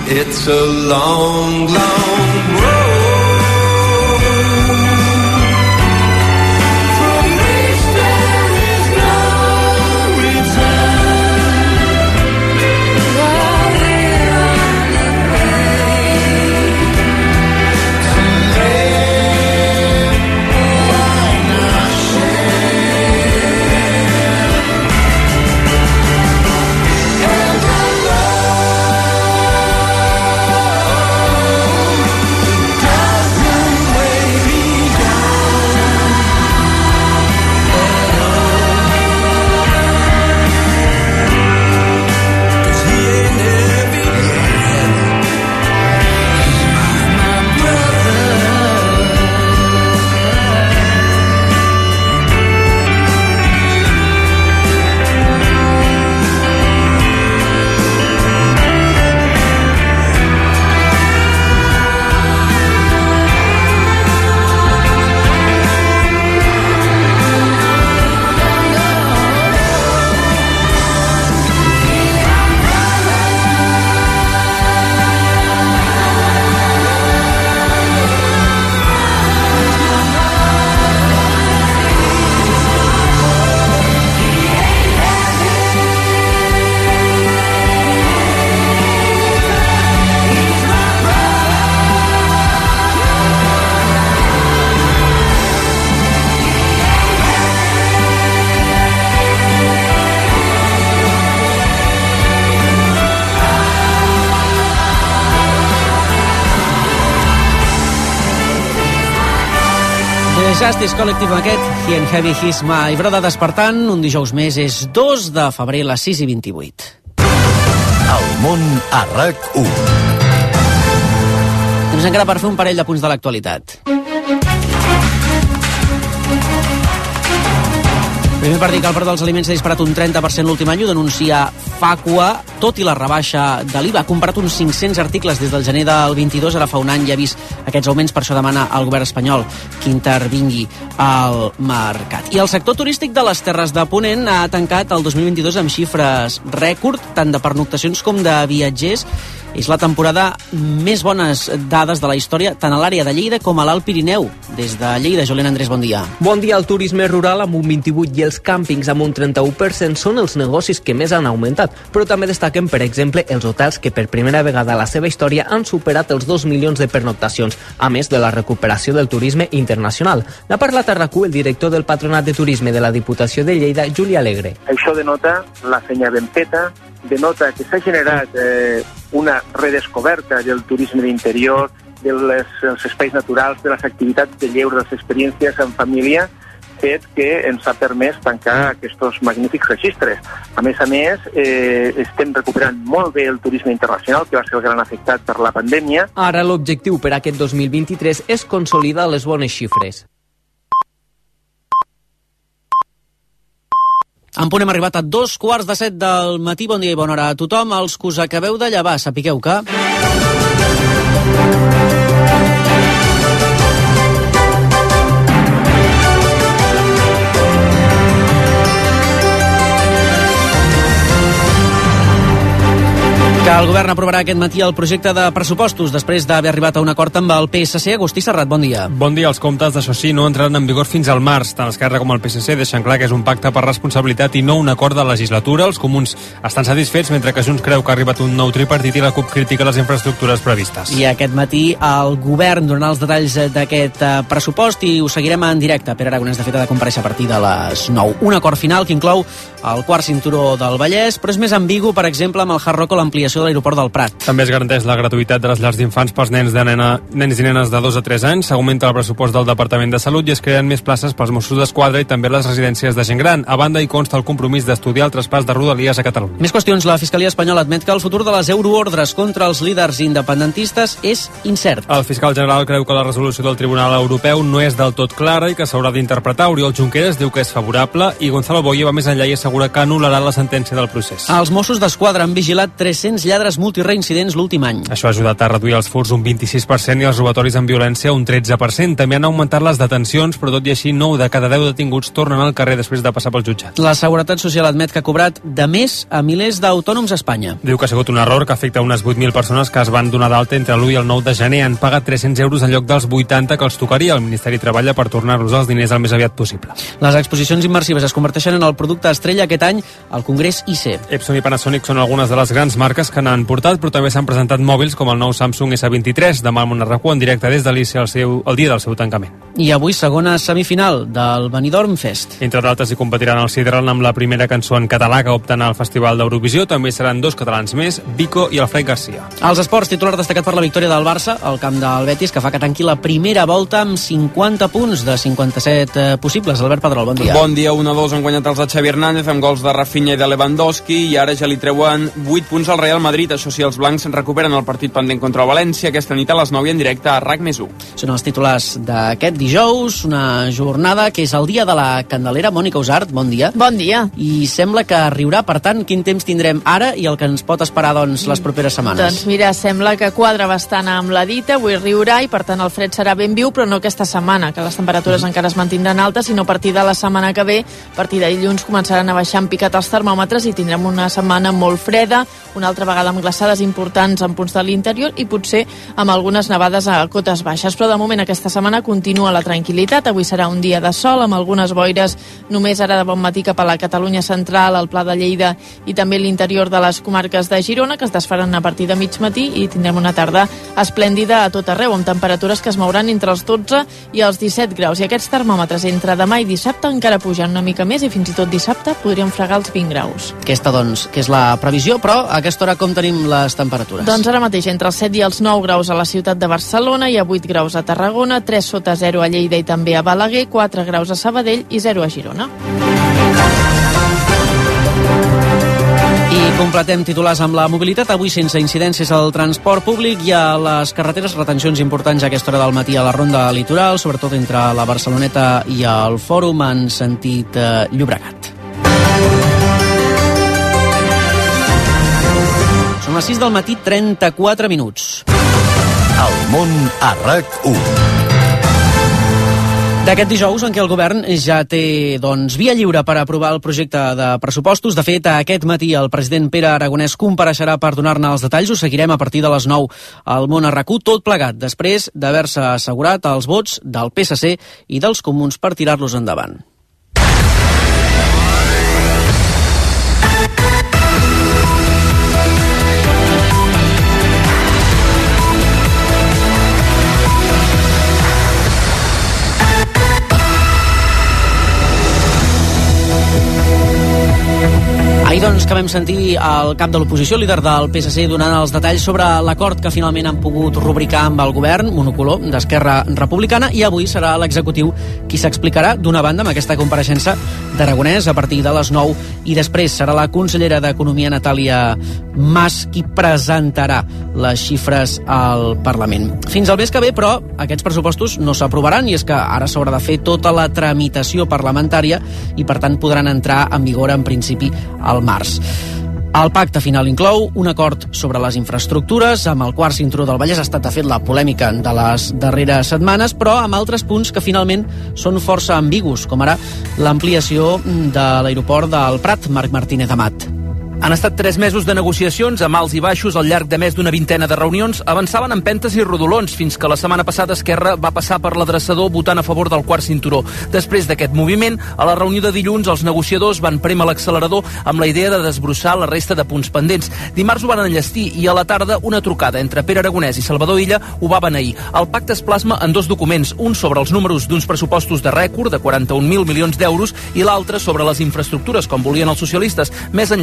It's a long, long road. Justice Collective amb aquest, He and Heavy He's My Brother, despertant, un dijous més, és dos de febrer, a les sis i vint-i-vuit. El món a RAC u. Temps encara per fer un parell de punts de l'actualitat. Primer per dir que el preu dels aliments s'ha disparat un trenta per cent l'últim any, ho denuncia Facua, tot i la rebaixa de l'I V A. Ha comprat uns cinc-cents articles des del gener del vint-i-dos, ara fa un any ja ha vist aquests augments, per això demana al govern espanyol que intervingui al mercat. I el sector turístic de les Terres de Ponent ha tancat el dos mil vint-i-dos amb xifres rècord, tant de pernoctacions com de viatgers. És la temporada més bones dades de la història, tant a l'àrea de Lleida com a l'Alt Pirineu. Des de Lleida, Julián Andrés, bon dia. Bon dia. El turisme rural amb un vint-i-vuit i els càmpings amb un trenta-u per cent són els negocis que més han augmentat, però també destaquen, per exemple, els hotels que per primera vegada a la seva història han superat els dos milions de pernoctacions, a més de la recuperació del turisme internacional. N'ha parlat a RAC u el director del Patronat de Turisme de la Diputació de Lleida, Juli Alegre. Això denota la feina ben feta, denota que s'ha generat eh, una redescoberta del turisme d'interior, dels espais naturals, de les activitats de lleure, de les experiències en família, fet que ens ha permès tancar aquests magnífics registres. A més a més, eh, estem recuperant molt bé el turisme internacional, que va ser el gran afectat per la pandèmia. Ara l'objectiu per aquest dos mil vint-i-tres és consolidar les bones xifres. En punt hem arribat a dos quarts de set del matí. Bon dia i bona hora a tothom. Els que us acabeu de llevar, sapigueu que... que el govern aprovarà aquest matí el projecte de pressupostos després d'haver arribat a un acord amb el P S C. Agustí Serrat, bon dia. Bon dia. Els comptes, d'això sí, no entraran en vigor fins al març. Tant Esquerra com el P S C deixen clar que és un pacte per responsabilitat i no un acord de legislatura. Els comuns estan satisfets, mentre que Junts creu que ha arribat un nou tripartit i la CUP critica les infraestructures previstes. I aquest matí el govern donarà els detalls d'aquest pressupost i ho seguirem en directe. Pere Aragonès, de fet, ha de comparèixer a partir de les nou. Un acord final que inclou el quart cinturó del Vallès, però és més ambigu, per exemple, amb el Hard Rock o l'ampliació de l'aeroport del Prat. També es garanteix la gratuïtat de les llars d'infants pels nens, de nena, nens i nenes de dos a tres anys, s'augmenta el pressupost del Departament de Salut i es creen més places pels Mossos d'Esquadra i també les residències de gent gran. A banda, hi consta el compromís d'estudiar el traspàs de Rodalies a Catalunya. Més qüestions. La Fiscalia espanyola admet que el futur de les euroordres contra els líders independentistes és incert. El fiscal general creu que la resolució del Tribunal Europeu no és del tot clara i que s'haurà d'interpretar. Oriol Junqueras diu que és favorable i Gonzalo Boye va més enllà i assegura assegura que anul·larà la sentència del procés. Els Mossos d'Esquadra han vigilat tres-cents lladres multireincidents l'últim any. Això ha ajudat a reduir els furts un vint-i-sis per cent i els robatoris amb violència un tretze per cent. També han augmentat les detencions, però tot i així nou de cada deu detinguts tornen al carrer després de passar pel jutjat. La Seguretat Social admet que ha cobrat de més a milers d'autònoms a Espanya. Diu que ha sigut un error que afecta unes vuit mil persones que es van donar d'alta entre l'u i el nou de gener. Han pagat tres-cents euros en lloc dels vuitanta que els tocaria. El Ministeri treballa per tornar-los els diners el més aviat possible. Les exposicions immersives es converteixen en el producte estrella aquest any al Congrés I C. Epson i Panasonic són algunes de les grans marques que n'han portat, però també s'han presentat mòbils com el nou Samsung essa vint-i-tres. Demà al Món a RAC u en directe des de l'I C el, seu, el dia del seu tancament. I avui segona semifinal del Benidorm Fest. Entre d'altres hi competiran el Sidral amb la primera cançó en català que opten al Festival d'Eurovisió. També seran dos catalans més, Vico i Alfred Garcia. Els esports, titular destacat per la victòria del Barça al camp del Betis, que fa que tanqui la primera volta amb cinquanta punts de cinquanta-set eh, possibles. Albert Pedrol, bon dia. Bon dia, un a dos han guanyat els de Xavi Hernández amb gols de Rafinha i de Lewandowski i ara ja li treuen vuit punts al Real Madrid. Això sí, els blancs recuperen el partit pendent contra el València aquesta nit a les nou i en directe a RAC més u. Són els titulars d'aquest dijous, una jornada que és el dia de la Candelera. Mònica Usart, bon dia. Bon dia. I sembla que riurà, per tant, quin temps tindrem ara i el que ens pot esperar, doncs, les properes setmanes? Doncs mira, sembla que quadra bastant amb la dita, avui riurà i per tant el fred serà ben viu, però no aquesta setmana, que les temperatures mm. encara es mantindran altes, sinó a partir de la setmana que ve, a partir de dilluns començaran a baixar en picat els termòmetres i tindrem una setmana molt freda, una altra vegada amb glaçades importants en punts de l'interior i potser amb algunes nevades a cotes baixes, però de moment aquesta setmana continua la tranquil·litat. Avui serà un dia de sol amb algunes boires només ara de bon matí cap a la Catalunya central, al Pla de Lleida i també l'interior de les comarques de Girona, que es desfaran a partir de mig matí i tindrem una tarda esplèndida a tot arreu, amb temperatures que es mouran entre els dotze i els disset graus. I aquests termòmetres entre demà i dissabte encara pujan una mica més i fins i tot dissabte podríem fregar els vint graus. Aquesta, doncs, que és la previsió, però a aquesta hora com tenim les temperatures? Doncs ara mateix entre els set i els nou graus a la ciutat de Barcelona, hi ha vuit graus a Tarragona, tres sota zero a Lleida i també a Balaguer, quatre graus a Sabadell i zero a Girona. I completem titulars amb la mobilitat. Avui sense incidències al transport públic i a les carreteres, retencions importants a aquesta hora del matí a la ronda litoral, sobretot entre la Barceloneta i el Fòrum en sentit eh, Llobregat. Són les sis del matí, trenta-quatre minuts. El món a RAC u. D'aquest dijous en què el govern ja té, doncs, via lliure per aprovar el projecte de pressupostos. De fet, aquest matí el president Pere Aragonès compareixerà per donar-ne els detalls. Ho seguirem a partir de les nou al Món a RAC u, tot plegat, després d'haver-se assegurat els vots del P S C i dels comuns per tirar-los endavant. Ahir, doncs, que vam sentir el cap de l'oposició, líder del P S C, donant els detalls sobre l'acord que finalment han pogut rubricar amb el govern monocolor d'Esquerra Republicana, i avui serà l'executiu qui s'explicarà, d'una banda, amb aquesta compareixença d'Aragonès a partir de les nou, i després serà la consellera d'Economia, Natàlia Mas, qui presentarà les xifres al Parlament. Fins al mes que ve, però, aquests pressupostos no s'aprovaran, i és que ara s'haurà de fer tota la tramitació parlamentària i, per tant, podran entrar en vigor, en principi, al març. El pacte final inclou un acord sobre les infraestructures, amb el quart cinturó del Vallès ha estat, de fet, la polèmica de les darreres setmanes, però amb altres punts que finalment són força ambigus, com ara l'ampliació de l'aeroport del Prat. Marc Martínez Amat. Han estat tres mesos de negociacions amb alts i baixos al llarg de més d'una vintena de reunions. Avançaven en empentes i rodolons fins que la setmana passada Esquerra va passar per l'adreçador votant a favor del quart cinturó. Després d'aquest moviment, a la reunió de dilluns els negociadors van prémer l'accelerador amb la idea de desbrossar la resta de punts pendents. Dimarts ho van enllestir i a la tarda una trucada entre Pere Aragonès i Salvador Illa ho va beneir. El pacte es plasma en dos documents, un sobre els números d'uns pressupostos de rècord de quaranta-un mil milions d'euros i l'altre sobre les infraestructures, com volien els socialistes, més enllà de la B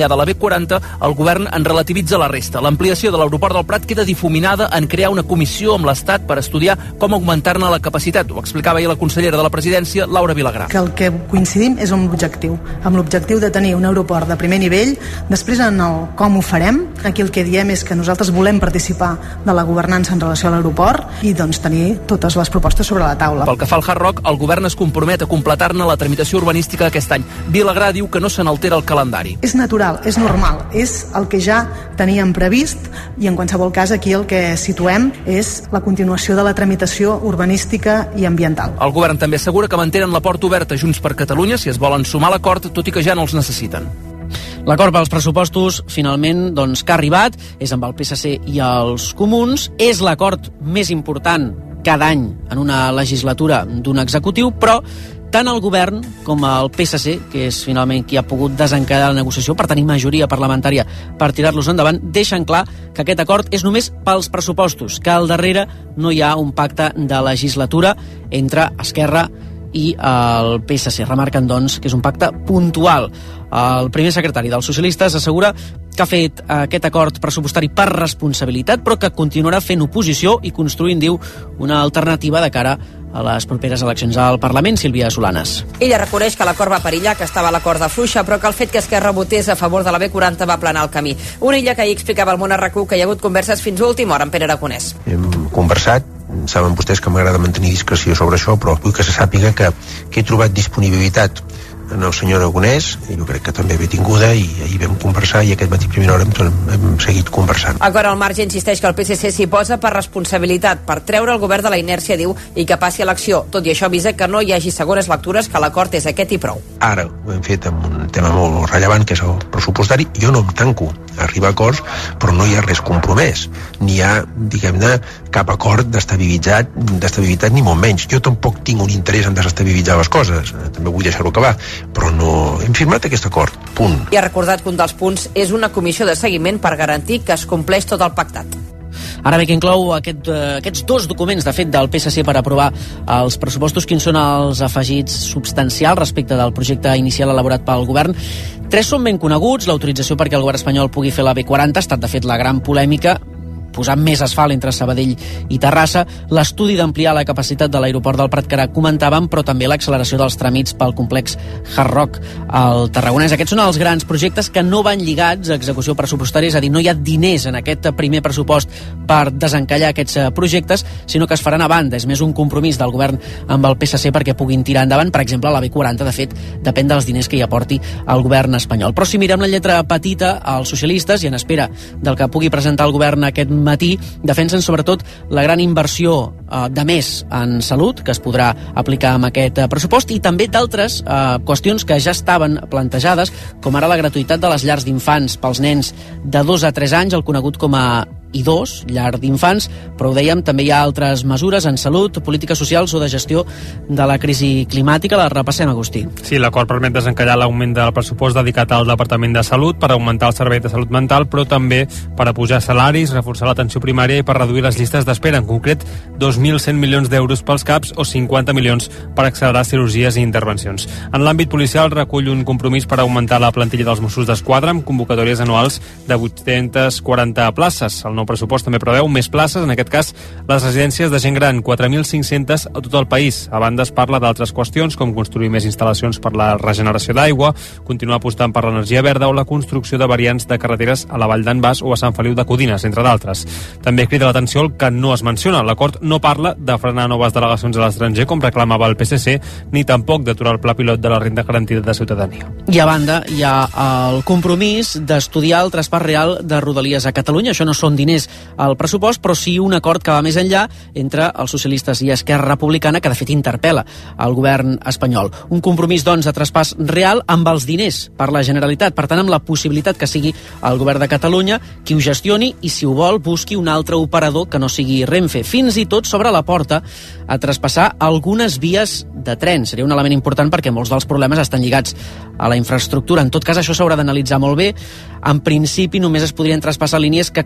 quaranta, el govern en relativitza la resta. L'ampliació de l'aeroport del Prat queda difuminada en crear una comissió amb l'Estat per estudiar com augmentar-ne la capacitat. Ho explicava ahir la consellera de la Presidència, Laura Vilagrà. Que el que coincidim és amb l'objectiu, amb l'objectiu de tenir un aeroport de primer nivell. Després, en el com ho farem, aquí el que diem és que nosaltres volem participar de la governança en relació a l'aeroport i doncs tenir totes les propostes sobre la taula. Pel que fa al Hard Rock, el govern es compromet a completar-ne la tramitació urbanística aquest any. Vilagrà diu que no se n'altera el calendari. És natural, és normal, és el que ja teníem previst i en qualsevol cas aquí el que situem és la continuació de la tramitació urbanística i ambiental. El govern també assegura que mantenen la porta oberta Junts per Catalunya si es volen sumar a l'acord, tot i que ja no els necessiten. L'acord pels pressupostos, finalment, doncs, que ha arribat, és amb el P S C i els comuns. És l'acord més important cada any en una legislatura d'un executiu, però tant el govern com el P S C, que és finalment qui ha pogut desencadenar la negociació per tenir majoria parlamentària per tirar-los endavant, deixen clar que aquest acord és només pels pressupostos, que al darrere no hi ha un pacte de legislatura entre Esquerra i el P S C. Remarquen, doncs, que és un pacte puntual. El primer secretari dels socialistes assegura que ha fet aquest acord pressupostari per responsabilitat, però que continuarà fent oposició i construint, diu, una alternativa de cara a les properes eleccions al Parlament. Sílvia Solanes. Ella reconeix que l'acord va perillar, que estava a l'acord de fluixa, però que el fet que Esquerra votés a favor de la B quaranta va aplanar el camí. Una illa que ahir explicava al Món a RAC u que hi ha hagut converses fins a última hora amb Pere Aragonès. Hem conversat, saben vostès que m'agrada mantenir discreció sobre això, però vull que se sàpiga que, que he trobat disponibilitat en el senyor Aragonès, i jo crec que també ve tinguda, i ahir vam conversar i aquest matí primera hora hem, hem seguit conversant. Acord al marge insisteix que el P S C s'hi posa per responsabilitat, per treure el govern de la inèrcia, diu, i que passi a l'acció. Tot i això avisa que no hi hagi segones lectures, que l'acord és aquest i prou. Ara ho hem fet amb un tema molt rellevant, que és el pressupostari. Jo no em tanco a arribar a acords, però no hi ha res compromès. Ni hi ha, diguem-ne, cap acord d'estabilitat, d'estabilitat ni molt menys. Jo tampoc tinc un interès en desestabilitzar les coses. També vull deixar-ho acabar, però no hem firmat aquest acord, punt. I ha recordat que un dels punts és una comissió de seguiment per garantir que es compleix tot el pactat. Ara bé, que inclou aquest, eh, aquests dos documents, de fet, del P S C per aprovar els pressupostos, quins són els afegits substancials respecte del projecte inicial elaborat pel govern? Tres són ben coneguts: l'autorització perquè el govern espanyol pugui fer la B quaranta, ha estat, de fet, la gran polèmica, posar més asfalt entre Sabadell i Terrassa, l'estudi d'ampliar la capacitat de l'aeroport del Prat que ara comentàvem, però també l'acceleració dels tràmits pel complex Hard Rock al Tarragonès. Aquests són els grans projectes que no van lligats a execució pressupostària, és a dir, no hi ha diners en aquest primer pressupost per desencallar aquests projectes, sinó que es faran a banda. És més un compromís del govern amb el P S C perquè puguin tirar endavant. Per exemple, la B quaranta, de fet, depèn dels diners que hi aporti el govern espanyol. Però si mirem la lletra petita, els socialistes, i en espera del que pugui presentar el govern aquest matí, defensen sobretot la gran inversió eh, de més en salut que es podrà aplicar amb aquest eh, pressupost, i també d'altres eh, qüestions que ja estaven plantejades, com ara la gratuïtat de les llars d'infants pels nens de dos a tres anys, el conegut com a i dos, llar d'infants, però ho dèiem, també hi ha altres mesures en salut, polítiques socials o de gestió de la crisi climàtica. La repassem, Agustí. Sí, l'acord permet desencallar l'augment del pressupost dedicat al Departament de Salut per augmentar el servei de salut mental, però també per apujar salaris, reforçar l'atenció primària i per reduir les llistes d'espera, en concret dos mil cent milions d'euros pels CAPs o cinquanta milions per accelerar cirurgies i intervencions. En l'àmbit policial recull un compromís per augmentar la plantilla dels Mossos d'Esquadra amb convocatòries anuals de vuit-centes quaranta places. El nou pressupost també preveu més places, en aquest cas les residències de gent gran, quatre mil cinc-centes a tot el país. A banda es parla d'altres qüestions com construir més instal·lacions per la regeneració d'aigua, continuar apostant per l'energia verda o la construcció de variants de carreteres a la Vall d'en Bas o a Sant Feliu de Codines, entre d'altres. També crida l'atenció el que no es menciona. L'acord no parla de frenar noves delegacions a l'estranger com reclamava el P S C, ni tampoc d'aturar el pla pilot de la renda garantida de ciutadania. I a banda hi ha el compromís d'estudiar el traspàs real de Rodalies a Catalunya. Això no són diners al pressupost, però sí un acord que va més enllà entre els socialistes i Esquerra Republicana, que de fet interpel·la el govern espanyol. Un compromís, doncs, de traspàs real amb els diners per la Generalitat, per tant amb la possibilitat que sigui el govern de Catalunya qui ho gestioni i, si ho vol, busqui un altre operador que no sigui Renfe. Fins i tot s'obre la porta a traspassar algunes vies de tren. Seria un element important perquè molts dels problemes estan lligats a la infraestructura. En tot cas, això s'haurà d'analitzar molt bé. En principi, només es podrien traspassar línies que comencin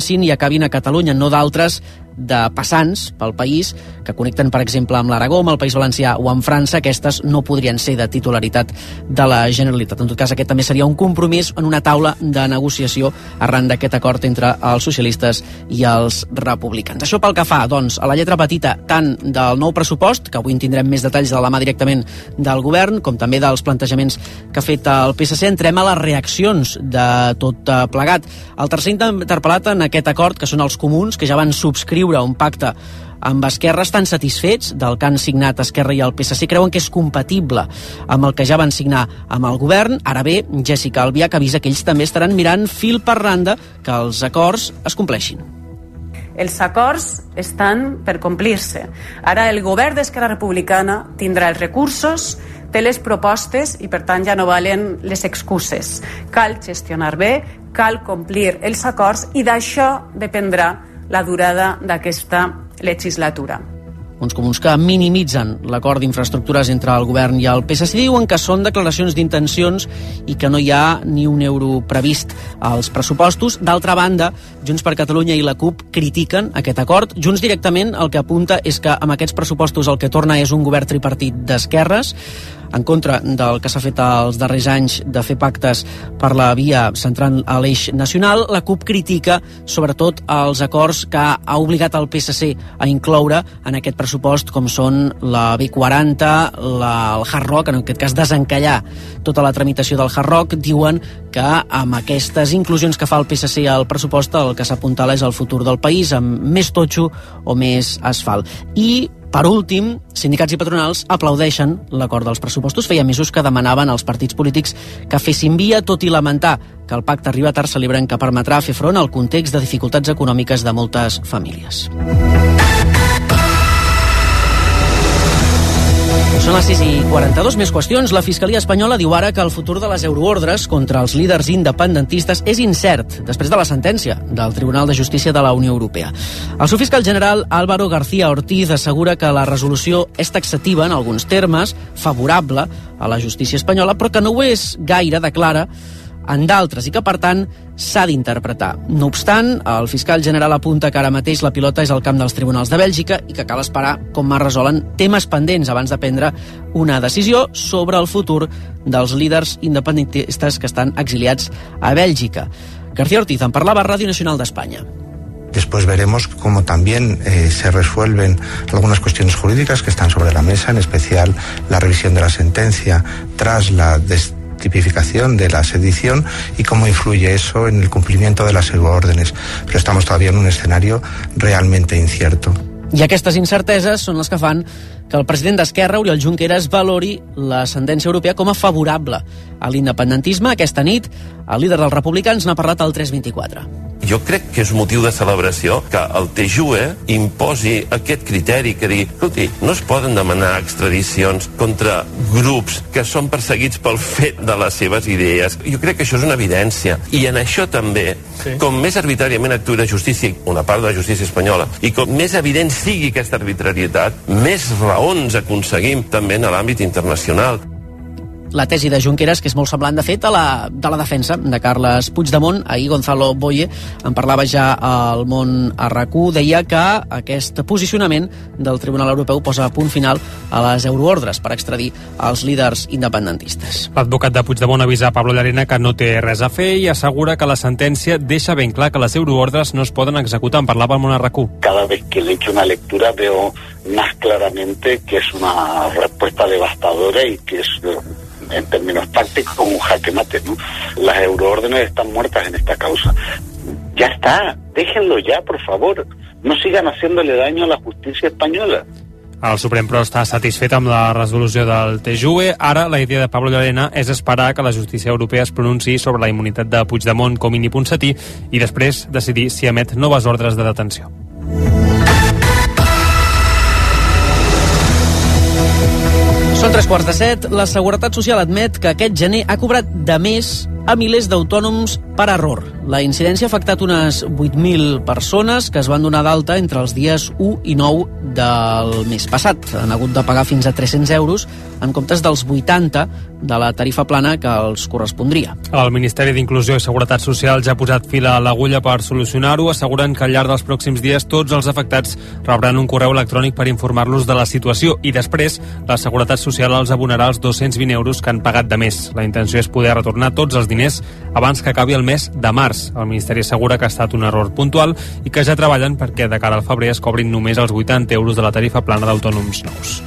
comencin i acabin a Catalunya, no d'altres de passants pel país que connecten, per exemple, amb l'Aragó, amb el País Valencià o amb França. Aquestes no podrien ser de titularitat de la Generalitat. En tot cas, aquest també seria un compromís en una taula de negociació arran d'aquest acord entre els socialistes i els republicans. Això pel que fa, doncs, a la lletra petita tant del nou pressupost, que avui en tindrem més detalls de la mà directament del govern, com també dels plantejaments que ha fet el P S C. Entrem a les reaccions de tot plegat. El tercer interpel·lat en aquest acord, que són els comuns, que ja van subscriure un pacte amb Esquerra, estan satisfets del que han signat Esquerra i el P S C, creuen que és compatible amb el que ja van signar amb el govern. Ara bé, Jessica Albiach avisa que ells també estaran mirant fil per randa que els acords es compleixin. Els acords estan per complir-se. Ara el govern d'Esquerra Republicana tindrà els recursos, té les propostes i per tant ja no valen les excuses. Cal gestionar bé, cal complir els acords i d'això dependrà la durada d'aquesta legislatura. Uns comuns que minimitzen l'acord d'infraestructures entre el govern i el P S C, diuen que són declaracions d'intencions i que no hi ha ni un euro previst als pressupostos. D'altra banda, Junts per Catalunya i la CUP critiquen aquest acord. Junts directament el que apunta és que amb aquests pressupostos el que torna és un govern tripartit d'esquerres, en contra del que s'ha fet els darrers anys de fer pactes per la via centrant a l'eix nacional. La CUP critica sobretot els acords que ha obligat el P S C a incloure en aquest pressupost, com són la B quaranta, la, el Hard Rock, en aquest cas desencallar tota la tramitació del Hard Rock. Diuen que amb aquestes inclusions que fa el P S C al pressupost el que s'apuntala és el futur del país, amb més totxo o més asfalt. I per últim, sindicats i patronals aplaudeixen l'acord dels pressupostos. Feia mesos que demanaven als partits polítics que fessin via, tot i lamentar que el pacte arriba tard, celebren que permetrà fer front al context de dificultats econòmiques de moltes famílies. Són les sis i quaranta-dos, més qüestions. La Fiscalia espanyola diu ara que el futur de les euroordres contra els líders independentistes és incert, després de la sentència del Tribunal de Justícia de la Unió Europea. El subfiscal general Álvaro García Ortiz assegura que la resolució és taxativa en alguns termes, favorable a la justícia espanyola, però que no ho és gaire de clara en d'altres i que, per tant, s'ha d'interpretar. No obstant, el fiscal general apunta que ara mateix la pilota és al camp dels tribunals de Bèlgica i que cal esperar com es resolen temes pendents abans de prendre una decisió sobre el futur dels líders independentistes que estan exiliats a Bèlgica. García Ortiz en parlava a Ràdio Nacional d'Espanya. Después veremos cómo también eh, se resuelven algunas cuestiones jurídicas que están sobre la mesa, en especial la revisión de la sentencia tras la des tipificación de la sedición y cómo influye eso en el cumplimiento de las euroórdenes. Pero estamos todavía en un escenario realmente incierto. I aquestes incerteses són les que fan que el president d'Esquerra, Oriol Junqueras, valori la sentència europea com a favorable a l'independentisme. Aquesta nit, el líder dels republicans n'ha parlat al tres vint-i-quatre. Jo crec que és motiu de celebració que el T J U E imposi aquest criteri que digui, escolti, no es poden demanar extradicions contra grups que són perseguits pel fet de les seves idees. Jo crec que això és una evidència. I en això també, sí. Com més arbitràriament actuï la justícia, una part de la justícia espanyola, i com més evident sigui aquesta arbitrarietat, més raons aconseguim també en l'àmbit internacional. La tesi de Junqueras, que és molt semblant, de fet, a la, de la defensa de Carles Puigdemont. Ahir Gonzalo Boye en parlava ja al Món a RAC u, deia que aquest posicionament del Tribunal Europeu posa a punt final a les euroordres per extradir els líders independentistes. L'advocat de Puigdemont avisa a Pablo Llarena que no té res a fer i assegura que la sentència deixa ben clar que les euroordres no es poden executar. En parlava al Món a RAC u. Cada vez que le echo una lectura veo más claramente que es una respuesta devastadora y que es, en términos tácticos, como un jaque mate, ¿no? Las euroórdenes están muertas en esta causa. Ya está, déjenlo ya, por favor. No sigan haciéndole daño a la justicia española. El Suprem, però, està satisfet amb la resolució del T J U E. Ara, la idea de Pablo Llarena és esperar que la justícia europea es pronunciï sobre la immunitat de Puigdemont, Comín i Ponsatí i després decidir si emet noves ordres de detenció. Són tres quarts de set. La Seguretat Social admet que aquest gener ha cobrat de més a milers d'autònoms per error. La incidència ha afectat unes vuit mil persones que es van donar d'alta entre els dies u i nou del mes passat. Han hagut de pagar fins a tres-cents euros en comptes dels vuitanta de la tarifa plana que els correspondria. El Ministeri d'Inclusió i Seguretat Social ja ha posat fil a l'agulla per solucionar-ho, asseguren que al llarg dels pròxims dies tots els afectats rebran un correu electrònic per informar-los de la situació i després la Seguretat Social els abonarà els dos-cents vint euros que han pagat de més. La intenció és poder retornar tots els diners abans que acabi el mes de març. El Ministeri assegura que ha estat un error puntual i que ja treballen perquè de cara al febrer es cobrin només els vuitanta euros de la tarifa plana d'autònoms nous.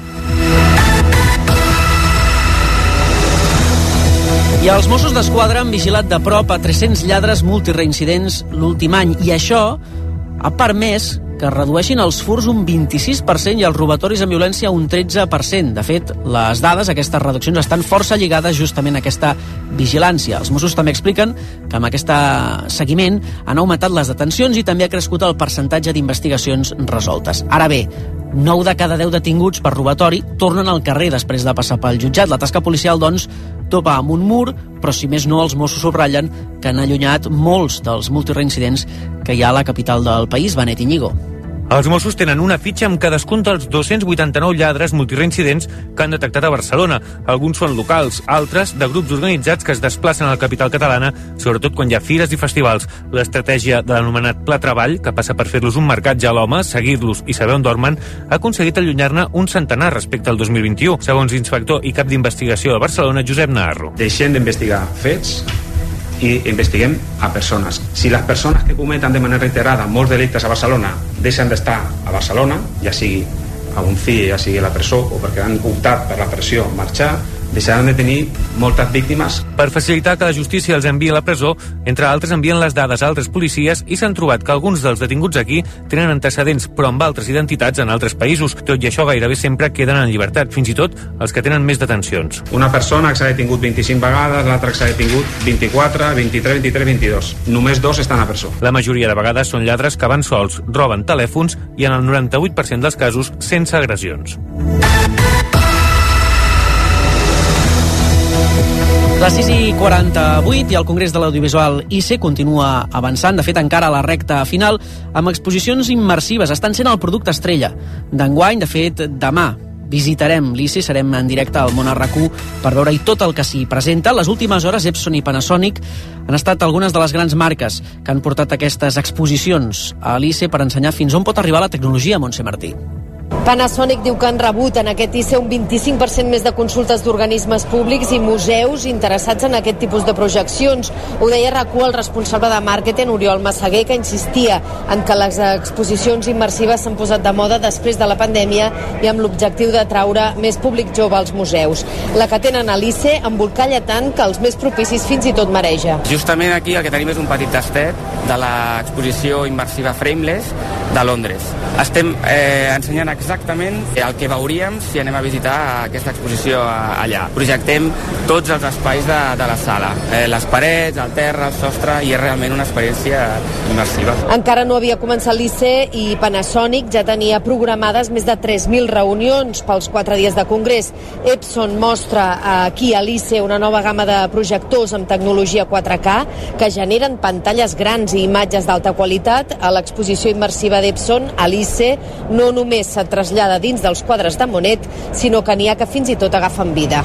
I els Mossos d'Esquadra han vigilat de prop a tres-cents lladres multireincidents l'últim any i això ha permès que redueixin els furs un vint-i-sis per cent i els robatoris amb violència un tretze per cent. De fet, les dades, aquestes reduccions, estan força lligades justament a aquesta vigilància. Els Mossos també expliquen que amb aquest seguiment han augmentat les detencions i també ha crescut el percentatge d'investigacions resoltes. Ara bé, nou de cada deu detinguts per robatori tornen al carrer després de passar pel jutjat. La tasca policial, doncs, topa amb un mur, però si més no, els Mossos subratllen que han allunyat molts dels multireincidents que hi ha a la capital del país, Benet Iñigo. Els Mossos tenen una fitxa amb cadascun dels dos-cents vuitanta-nou lladres multireincidents que han detectat a Barcelona. Alguns són locals, altres de grups organitzats que es desplacen a la capital catalana, sobretot quan hi ha fires i festivals. L'estratègia de l'anomenat Pla Treball, que passa per fer-los un marcatge a l'home, seguir-los i saber on dormen, ha aconseguit allunyar-ne un centenar respecte al dos mil vint-i-u, segons l'inspector i cap d'investigació de Barcelona, Josep Naharro. Deixem d'investigar fets i investiguem a persones. Si les persones que cometen de manera reiterada molts delictes a Barcelona deixen d'estar a Barcelona, ja sigui a un fill, ja sigui a la presó o perquè han optat per la pressió marxar, deixaran de tenir moltes víctimes. Per facilitar que la justícia els enviï a la presó, entre altres envien les dades a altres policies i s'han trobat que alguns dels detinguts aquí tenen antecedents però amb altres identitats en altres països. Tot i això gairebé sempre queden en llibertat, fins i tot els que tenen més detencions. Una persona que s'ha detingut vint-i-cinc vegades, l'altra que s'ha detingut vint-i-quatre, vint-i-tres, vint-i-tres, vint-i-dos. Només dos estan a presó. La majoria de vegades són lladres que van sols, roben telèfons i en el noranta-vuit per cent dels casos sense agressions. Les sis i quaranta-vuit i el Congrés de l'Audiovisual I C E continua avançant, de fet encara a la recta final, amb exposicions immersives. Estan sent el producte estrella d'enguany. De fet, demà visitarem l'I C E, serem en directe al Món a RAC u per veure-hi tot el que s'hi presenta. Les últimes hores, Epson i Panasonic han estat algunes de les grans marques que han portat aquestes exposicions a l'I C E per ensenyar fins on pot arribar la tecnologia, Montse Martí. Panasonic diu que han rebut en aquest I C E un vint-i-cinc per cent més de consultes d'organismes públics i museus interessats en aquest tipus de projeccions. Ho deia RAC u el responsable de màrqueting, Oriol Massaguer, que insistia en que les exposicions immersives s'han posat de moda després de la pandèmia i amb l'objectiu d'atraure més públic jove als museus. La que tenen a l'I C E embolcalla tant que els més propicis fins i tot mareja. Justament aquí el que tenim és un petit tastet de l'exposició immersiva Frameless de Londres. Estem eh, ensenyant exactament el que veuríem si anem a visitar aquesta exposició allà. Projectem tots els espais de, de la sala, eh, les parets, el terra, el sostre, i és realment una experiència immersiva. Encara no havia començat l'I C E i Panasonic ja tenia programades més de tres mil reunions pels quatre dies de congrés. Epson mostra aquí a l'I C E una nova gamma de projectors amb tecnologia quatre K que generen pantalles grans i imatges d'alta qualitat. A l'exposició immersiva d'Epson a l'I C E no només s'ha trasllada dins dels quadres de Monet, sinó que n'hi ha que fins i tot agafen vida.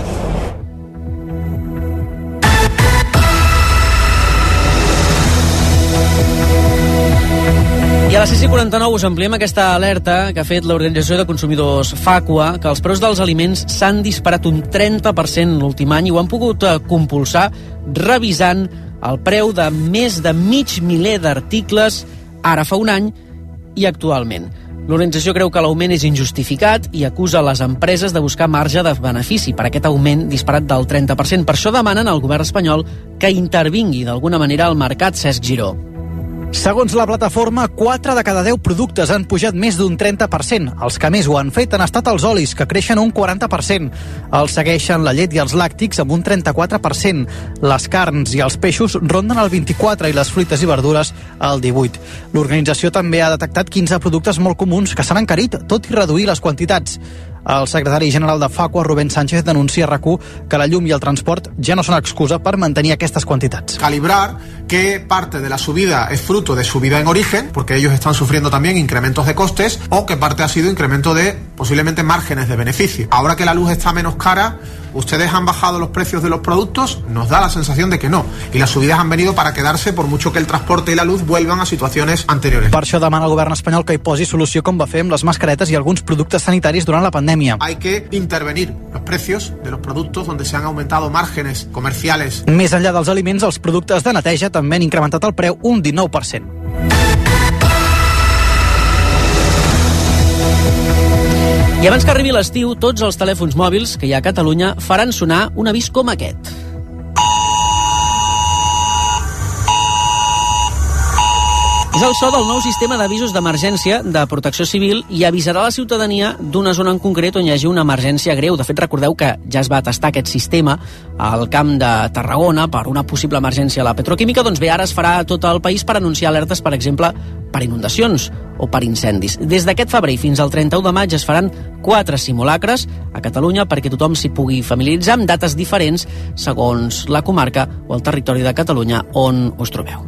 I a les sis i quaranta-nou us ampliem aquesta alerta que ha fet l'Organització de Consumidors Facua, que els preus dels aliments s'han disparat un trenta per cent l'últim any i ho han pogut compulsar revisant el preu de més de mig miler d'articles ara fa un any i actualment. L'organització creu que l'augment és injustificat i acusa les empreses de buscar marge de benefici per aquest augment disparat del trenta per cent. Per això demanen al govern espanyol que intervingui d'alguna manera al mercat. Cesc Giró. Segons la plataforma, quatre de cada deu productes han pujat més d'un trenta per cent. Els que més ho han fet han estat els olis, que creixen un quaranta per cent. Els segueixen la llet i els làctics amb un trenta-quatre per cent. Les carns i els peixos ronden el vint-i-quatre per cent i les fruites i verdures el divuit per cent. L'organització també ha detectat quinze productes molt comuns que s'han encarit, tot i reduir les quantitats. El secretari general de Facua, Rubén Sánchez, denuncia a RAC1 que la llum i el transport ja no són excusa per mantenir aquestes quantitats. Calibrar que parte de la subida es fruto de subida en origen, porque ellos están sufriendo también incrementos de costes, o que parte ha sido incremento de posiblemente márgenes de beneficio. Ahora que la luz está menos cara, ¿ustedes han bajado los precios de los productos? Nos da la sensación de que no. Y las subidas han venido para quedarse por mucho que el transporte y la luz vuelvan a situaciones anteriores. Per això demana al govern espanyol que hi posi solució com va fer amb les mascaretes i alguns productes sanitaris durant la pandèmia. Hay que intervenir los precios de los productos donde se han aumentado márgenes comerciales. Més enllà dels aliments, els productes de neteja també han incrementat el preu un dinou per cent. I abans que arribi l'estiu, tots els telèfons mòbils que hi ha a Catalunya faran sonar un avís com aquest. És el so del nou sistema d'avisos d'emergència de Protecció Civil i avisarà la ciutadania d'una zona en concret on hi hagi una emergència greu. De fet, recordeu que ja es va testar aquest sistema al Camp de Tarragona per una possible emergència a la petroquímica. Doncs bé, ara es farà a tot el país per anunciar alertes, per exemple, per inundacions o per incendis. Des d'aquest febrer fins al trenta-u de maig es faran quatre simulacres a Catalunya perquè tothom s'hi pugui familiaritzar amb dates diferents segons la comarca o el territori de Catalunya on us trobeu.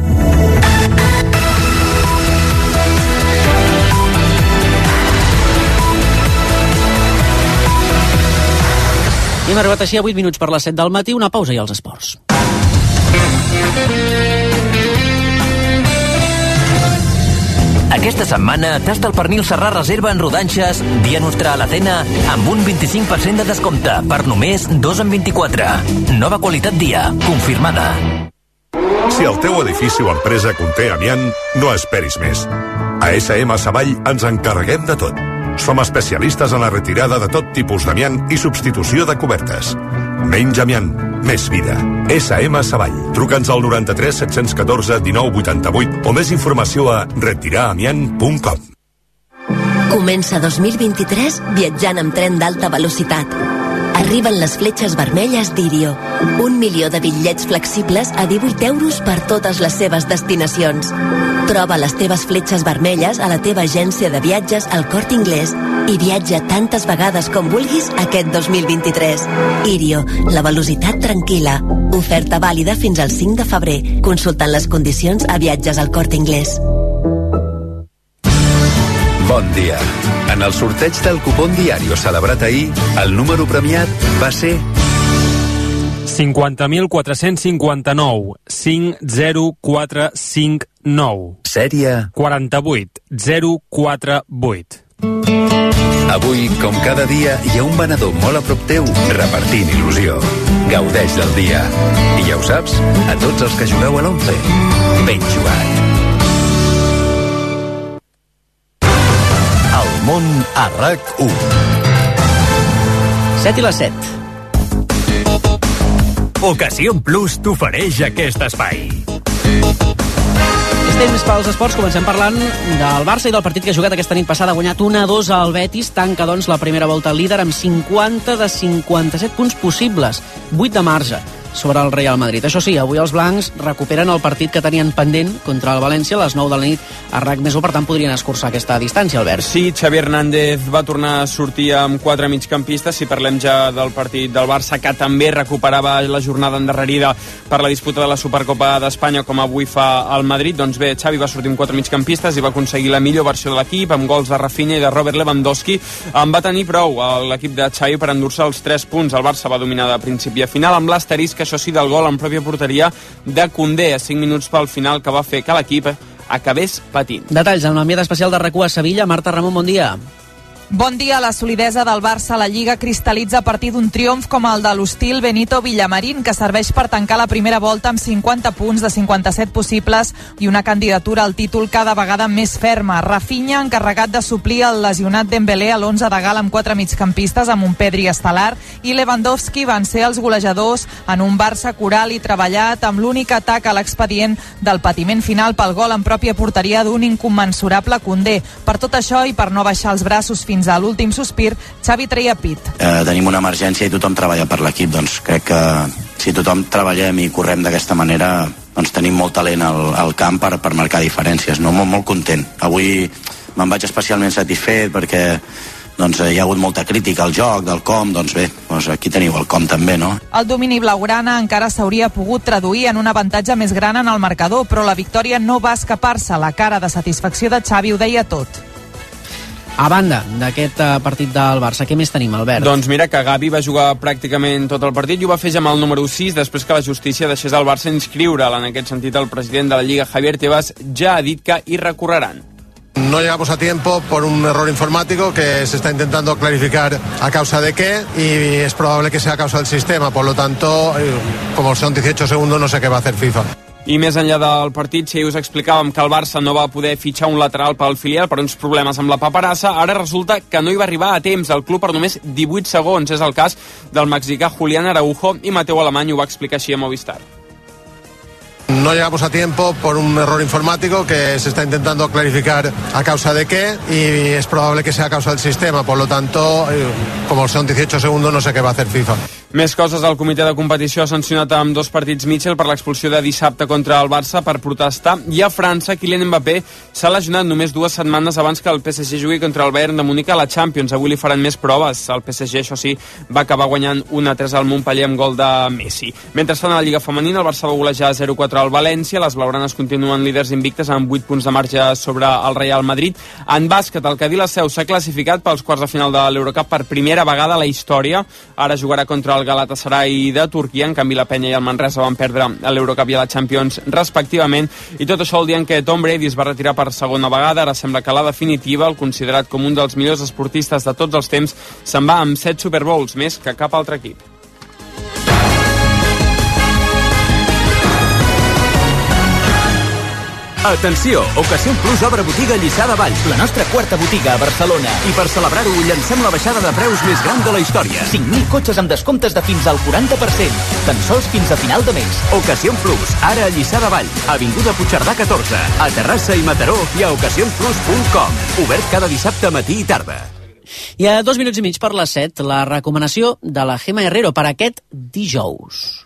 I hem arribat així a vuit minuts per les set del matí, una pausa i els esports. Aquesta setmana, tasta el pernil serrà reserva en rodanxes Dia Nostra a la Cena amb un vint-i-cinc per cent de descompte per només dos en vint-i-quatre. Nova qualitat Dia, confirmada. Si el teu edifici o empresa conté amiant, no esperis més. A S M Savall ens encarreguem de tot. Som especialistes en la retirada de tot tipus d'amiant i substitució de cobertes. Menys amiant, més vida. S M Savall. Truca'ns al noranta-tres set-cents catorze dinou vuitanta-vuit o més informació a retiraramiant punt com. Comença dos mil vint-i-tres viatjant amb tren d'alta velocitat. Arriben les fletxes vermelles d'Irio. Un milió de bitllets flexibles a divuit euros per totes les seves destinacions. Troba les teves fletxes vermelles a la teva agència de viatges al Corte Inglés i viatja tantes vegades com vulguis aquest dos mil vint-i-tres. Irio, la velocitat tranquil·la. Oferta vàlida fins al cinc de febrer. Consultant les condicions a Viatges al Corte Inglés. Bon dia. En el sorteig del cupón diario celebrat ahir, el número premiat va ser cinquanta mil quatre-cents cinquanta-nou cinc zero quatre cinc nou. Sèrie quaranta-vuit zero quatre vuit. Avui, com cada dia, hi ha un venedor molt a prop teu repartint il·lusió. Gaudeix del dia. I ja ho saps, a tots els que jugueu a l'onze, ben jugat. El món a RAC u. set i les set. Ocasión Plus t'ofereix aquest espai. És temps pels esports, comencem parlant del Barça i del partit que ha jugat aquesta nit passada. Ha guanyat un a dos al Betis, tanca doncs la primera volta al líder amb cinquanta de cinquanta-set punts possibles, vuit de marge sobre el Real Madrid. Això sí, avui els blancs recuperen el partit que tenien pendent contra el València a les nou de la nit a RAC més u, per tant podrien escurçar aquesta distància, Albert. Sí, Xavi Hernández va tornar a sortir amb quatre migcampistes. Si parlem ja del partit del Barça, que també recuperava la jornada endarrerida per la disputa de la Supercopa d'Espanya, com avui fa el Madrid, doncs bé, Xavi va sortir amb quatre migcampistes i va aconseguir la millor versió de l'equip, amb gols de Rafinha i de Robert Lewandowski. En va tenir prou l'equip de Xavi per endur-se els tres punts. El Barça va dominar de principi a final, amb l'asterisc, això sí, del gol en pròpia porteria de Koundé a cinc minuts pel final, que va fer que l'equip acabés patint. Detalls en l'enviat especial de RAC u a Sevilla. Marta Ramon, bon dia. Bon dia. La solidesa del Barça a la Lliga cristal·litza a partir d'un triomf com el de l'hostil Benito Villamarín, que serveix per tancar la primera volta amb cinquanta punts de cinquanta-set possibles i una candidatura al títol cada vegada més ferma. Rafinha, encarregat de suplir el lesionat Dembélé a l'onze de gala amb quatre migcampistes, amb un Pedri estel·lar, i Lewandowski van ser els golejadors en un Barça coral i treballat, amb l'únic atac a l'expedient del patiment final pel gol en pròpia porteria d'un incommensurable Koundé. Per tot això i per no baixar els braços fins Fins a l'últim sospir, Xavi treia pit. Eh, tenim una emergència i tothom treballa per l'equip, doncs crec que si tothom treballem i correm d'aquesta manera, doncs tenim molt talent al, al camp per, per marcar diferències, no? Molt, molt content. Avui me'n vaig especialment satisfet perquè doncs hi ha hagut molta crítica al joc, del com, doncs bé, doncs aquí teniu el com també, no? El domini blaugrana encara s'hauria pogut traduir en un avantatge més gran en el marcador, però la victòria no va escapar-se. La cara de satisfacció de Xavi ho deia tot. A banda d'aquest partit del Barça, què més tenim, Albert? Doncs mira que Gavi va jugar pràcticament tot el partit i ho va fer ja amb el número sis després que la justícia deixés al Barça inscriure'l. En aquest sentit, el president de la Lliga, Javier Tebas, ja ha dit que hi recorreran. No llegamos a tiempo por un error informático que se está intentando clarificar a causa de qué, y es probable que sea a causa del sistema. Por lo tanto, como son dieciocho segundos, no sé qué va a hacer FIFA. I més enllà del partit, si us explicàvem que el Barça no va poder fitxar un lateral pel filial per uns problemes amb la paperassa, ara resulta que no hi va arribar a temps al club per només divuit segons. És el cas del mexicà Julián Araujo, i Mateu Alemany ho va explicar així a Movistar. No llegamos a tiempo por un error informático que se está intentando clarificar a causa de qué, y es probable que sea a causa del sistema. Por lo tanto, como son dieciocho segundos, no sé qué va a hacer FIFA. Més coses. El comitè de competició ha sancionat amb dos partits Mitchell per l'expulsió de dissabte contra el Barça per protestar, i a França Kylian Mbappé s'ha lesionat només dues setmanes abans que el P S G jugui contra el Bayern de Múnich a la Champions. Avui li faran més proves. El P S G, això sí, va acabar guanyant un a tres al Montpellier amb gol de Messi. Mentrestant, a la Lliga Femenina, el Barça va golejar zero a quatre al València. Les blaugranes continuen líders invictes amb vuit punts de marge sobre el Real Madrid. En bàsquet, el Cadí La Seu s'ha classificat pels quarts de final de l'Eurocup per primera vegada a la història. Ara jugarà contra el Galatasaray de Turquia. En canvi, la Penya i el Manresa van perdre a l'Eurocup i a la Champions respectivament. I tot això el dia en què Tom Brady es va retirar per segona vegada. Ara sembla que la definitiva, el considerat com un dels millors esportistes de tots els temps, se'n va amb set Super Bowls, més que cap altre equip. Atenció! Ocasión Plus obre botiga a Lliçà de Vall, la nostra quarta botiga a Barcelona. I per celebrar-ho, llancem la baixada de preus més gran de la història. cinc mil cotxes amb descomptes de fins al quaranta per cent. Tan sols fins a final de mes. Ocasión Plus, ara a Lliçà de Vall, avinguda Puigcerdà catorze, a Terrassa i Mataró i a ocasión plus punt com. Obert cada dissabte matí i tarda. I a dos minuts i mig per les set, la recomanació de la Gemma Herrero per aquest dijous.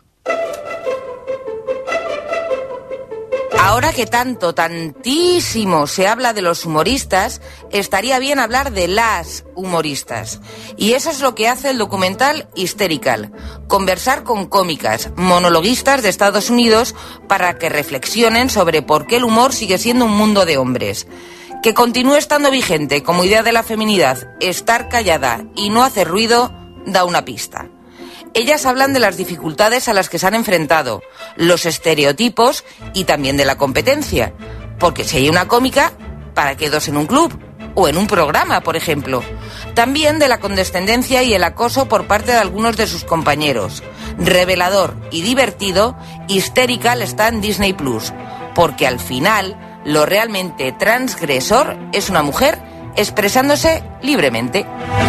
Ahora que tanto, tantísimo se habla de los humoristas, estaría bien hablar de las humoristas. Y eso es lo que hace el documental Hysterical. Conversar con cómicas, monologuistas de Estados Unidos para que reflexionen sobre por qué el humor sigue siendo un mundo de hombres. Que continúe estando vigente como idea de la feminidad, estar callada y no hacer ruido, da una pista. Ellas hablan de las dificultades a las que se han enfrentado, los estereotipos y también de la competencia. Porque si hay una cómica, ¿para qué dos en un club? O en un programa, por ejemplo. También de la condescendencia y el acoso por parte de algunos de sus compañeros. Revelador y divertido, Hysterical está en Disney Plus. Porque al final, lo realmente transgresor es una mujer expresándose libremente.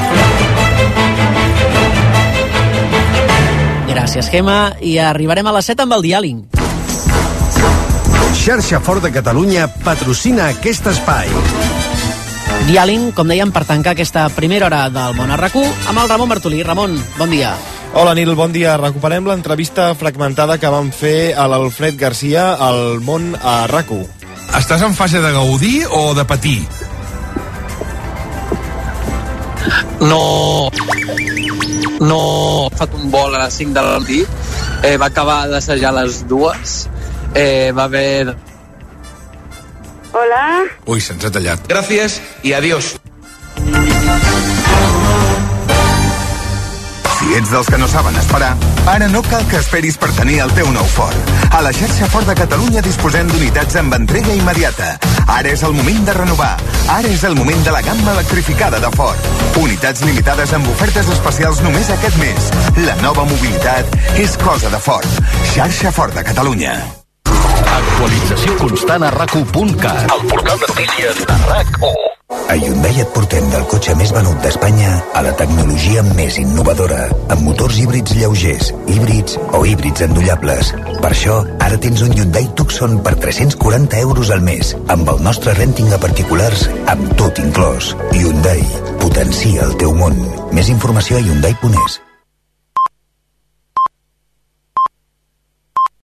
Gràcies, Gemma, i arribarem a les set amb el diàling. Xarxa Ford de Catalunya patrocina aquest espai. Diàling, com dèiem, per tancar aquesta primera hora del Món a RAC1 amb el Ramon Bartolí. Ramon, bon dia. Hola, Nil, bon dia. Recuperem l'entrevista fragmentada que vam fer a l'Alfred Garcia al Món a RAC1. Estàs en fase de gaudir o de patir? No, no, he fet un vol a les cinc del matí, eh, va acabar d'assajar a les dues, eh, va haver... Hola. Ui, se'ns ha tallat. Gràcies i adiós. Si ets dels que no saben esperar, ara no cal que esperis per tenir el teu nou Ford. A la xarxa Ford de Catalunya disposem d'unitats amb entrega immediata. Ara és el moment de renovar. Ara és el moment de la gamma electrificada de Ford. Unitats limitades amb ofertes especials només aquest mes. La nova mobilitat és cosa de Ford. Xarxa Ford de Catalunya. Actualització constant a rac u punt cat, el portal de notícies de RAC u. A Hyundai et portem del cotxe més venut d'Espanya a la tecnologia més innovadora, amb motors híbrids lleugers, híbrids o híbrids endollables. Per això, ara tens un Hyundai Tucson per tres-cents quaranta euros al mes, amb el nostre renting a particulars, amb tot inclòs. Hyundai, potencia el teu món. Més informació a hyundai punt es.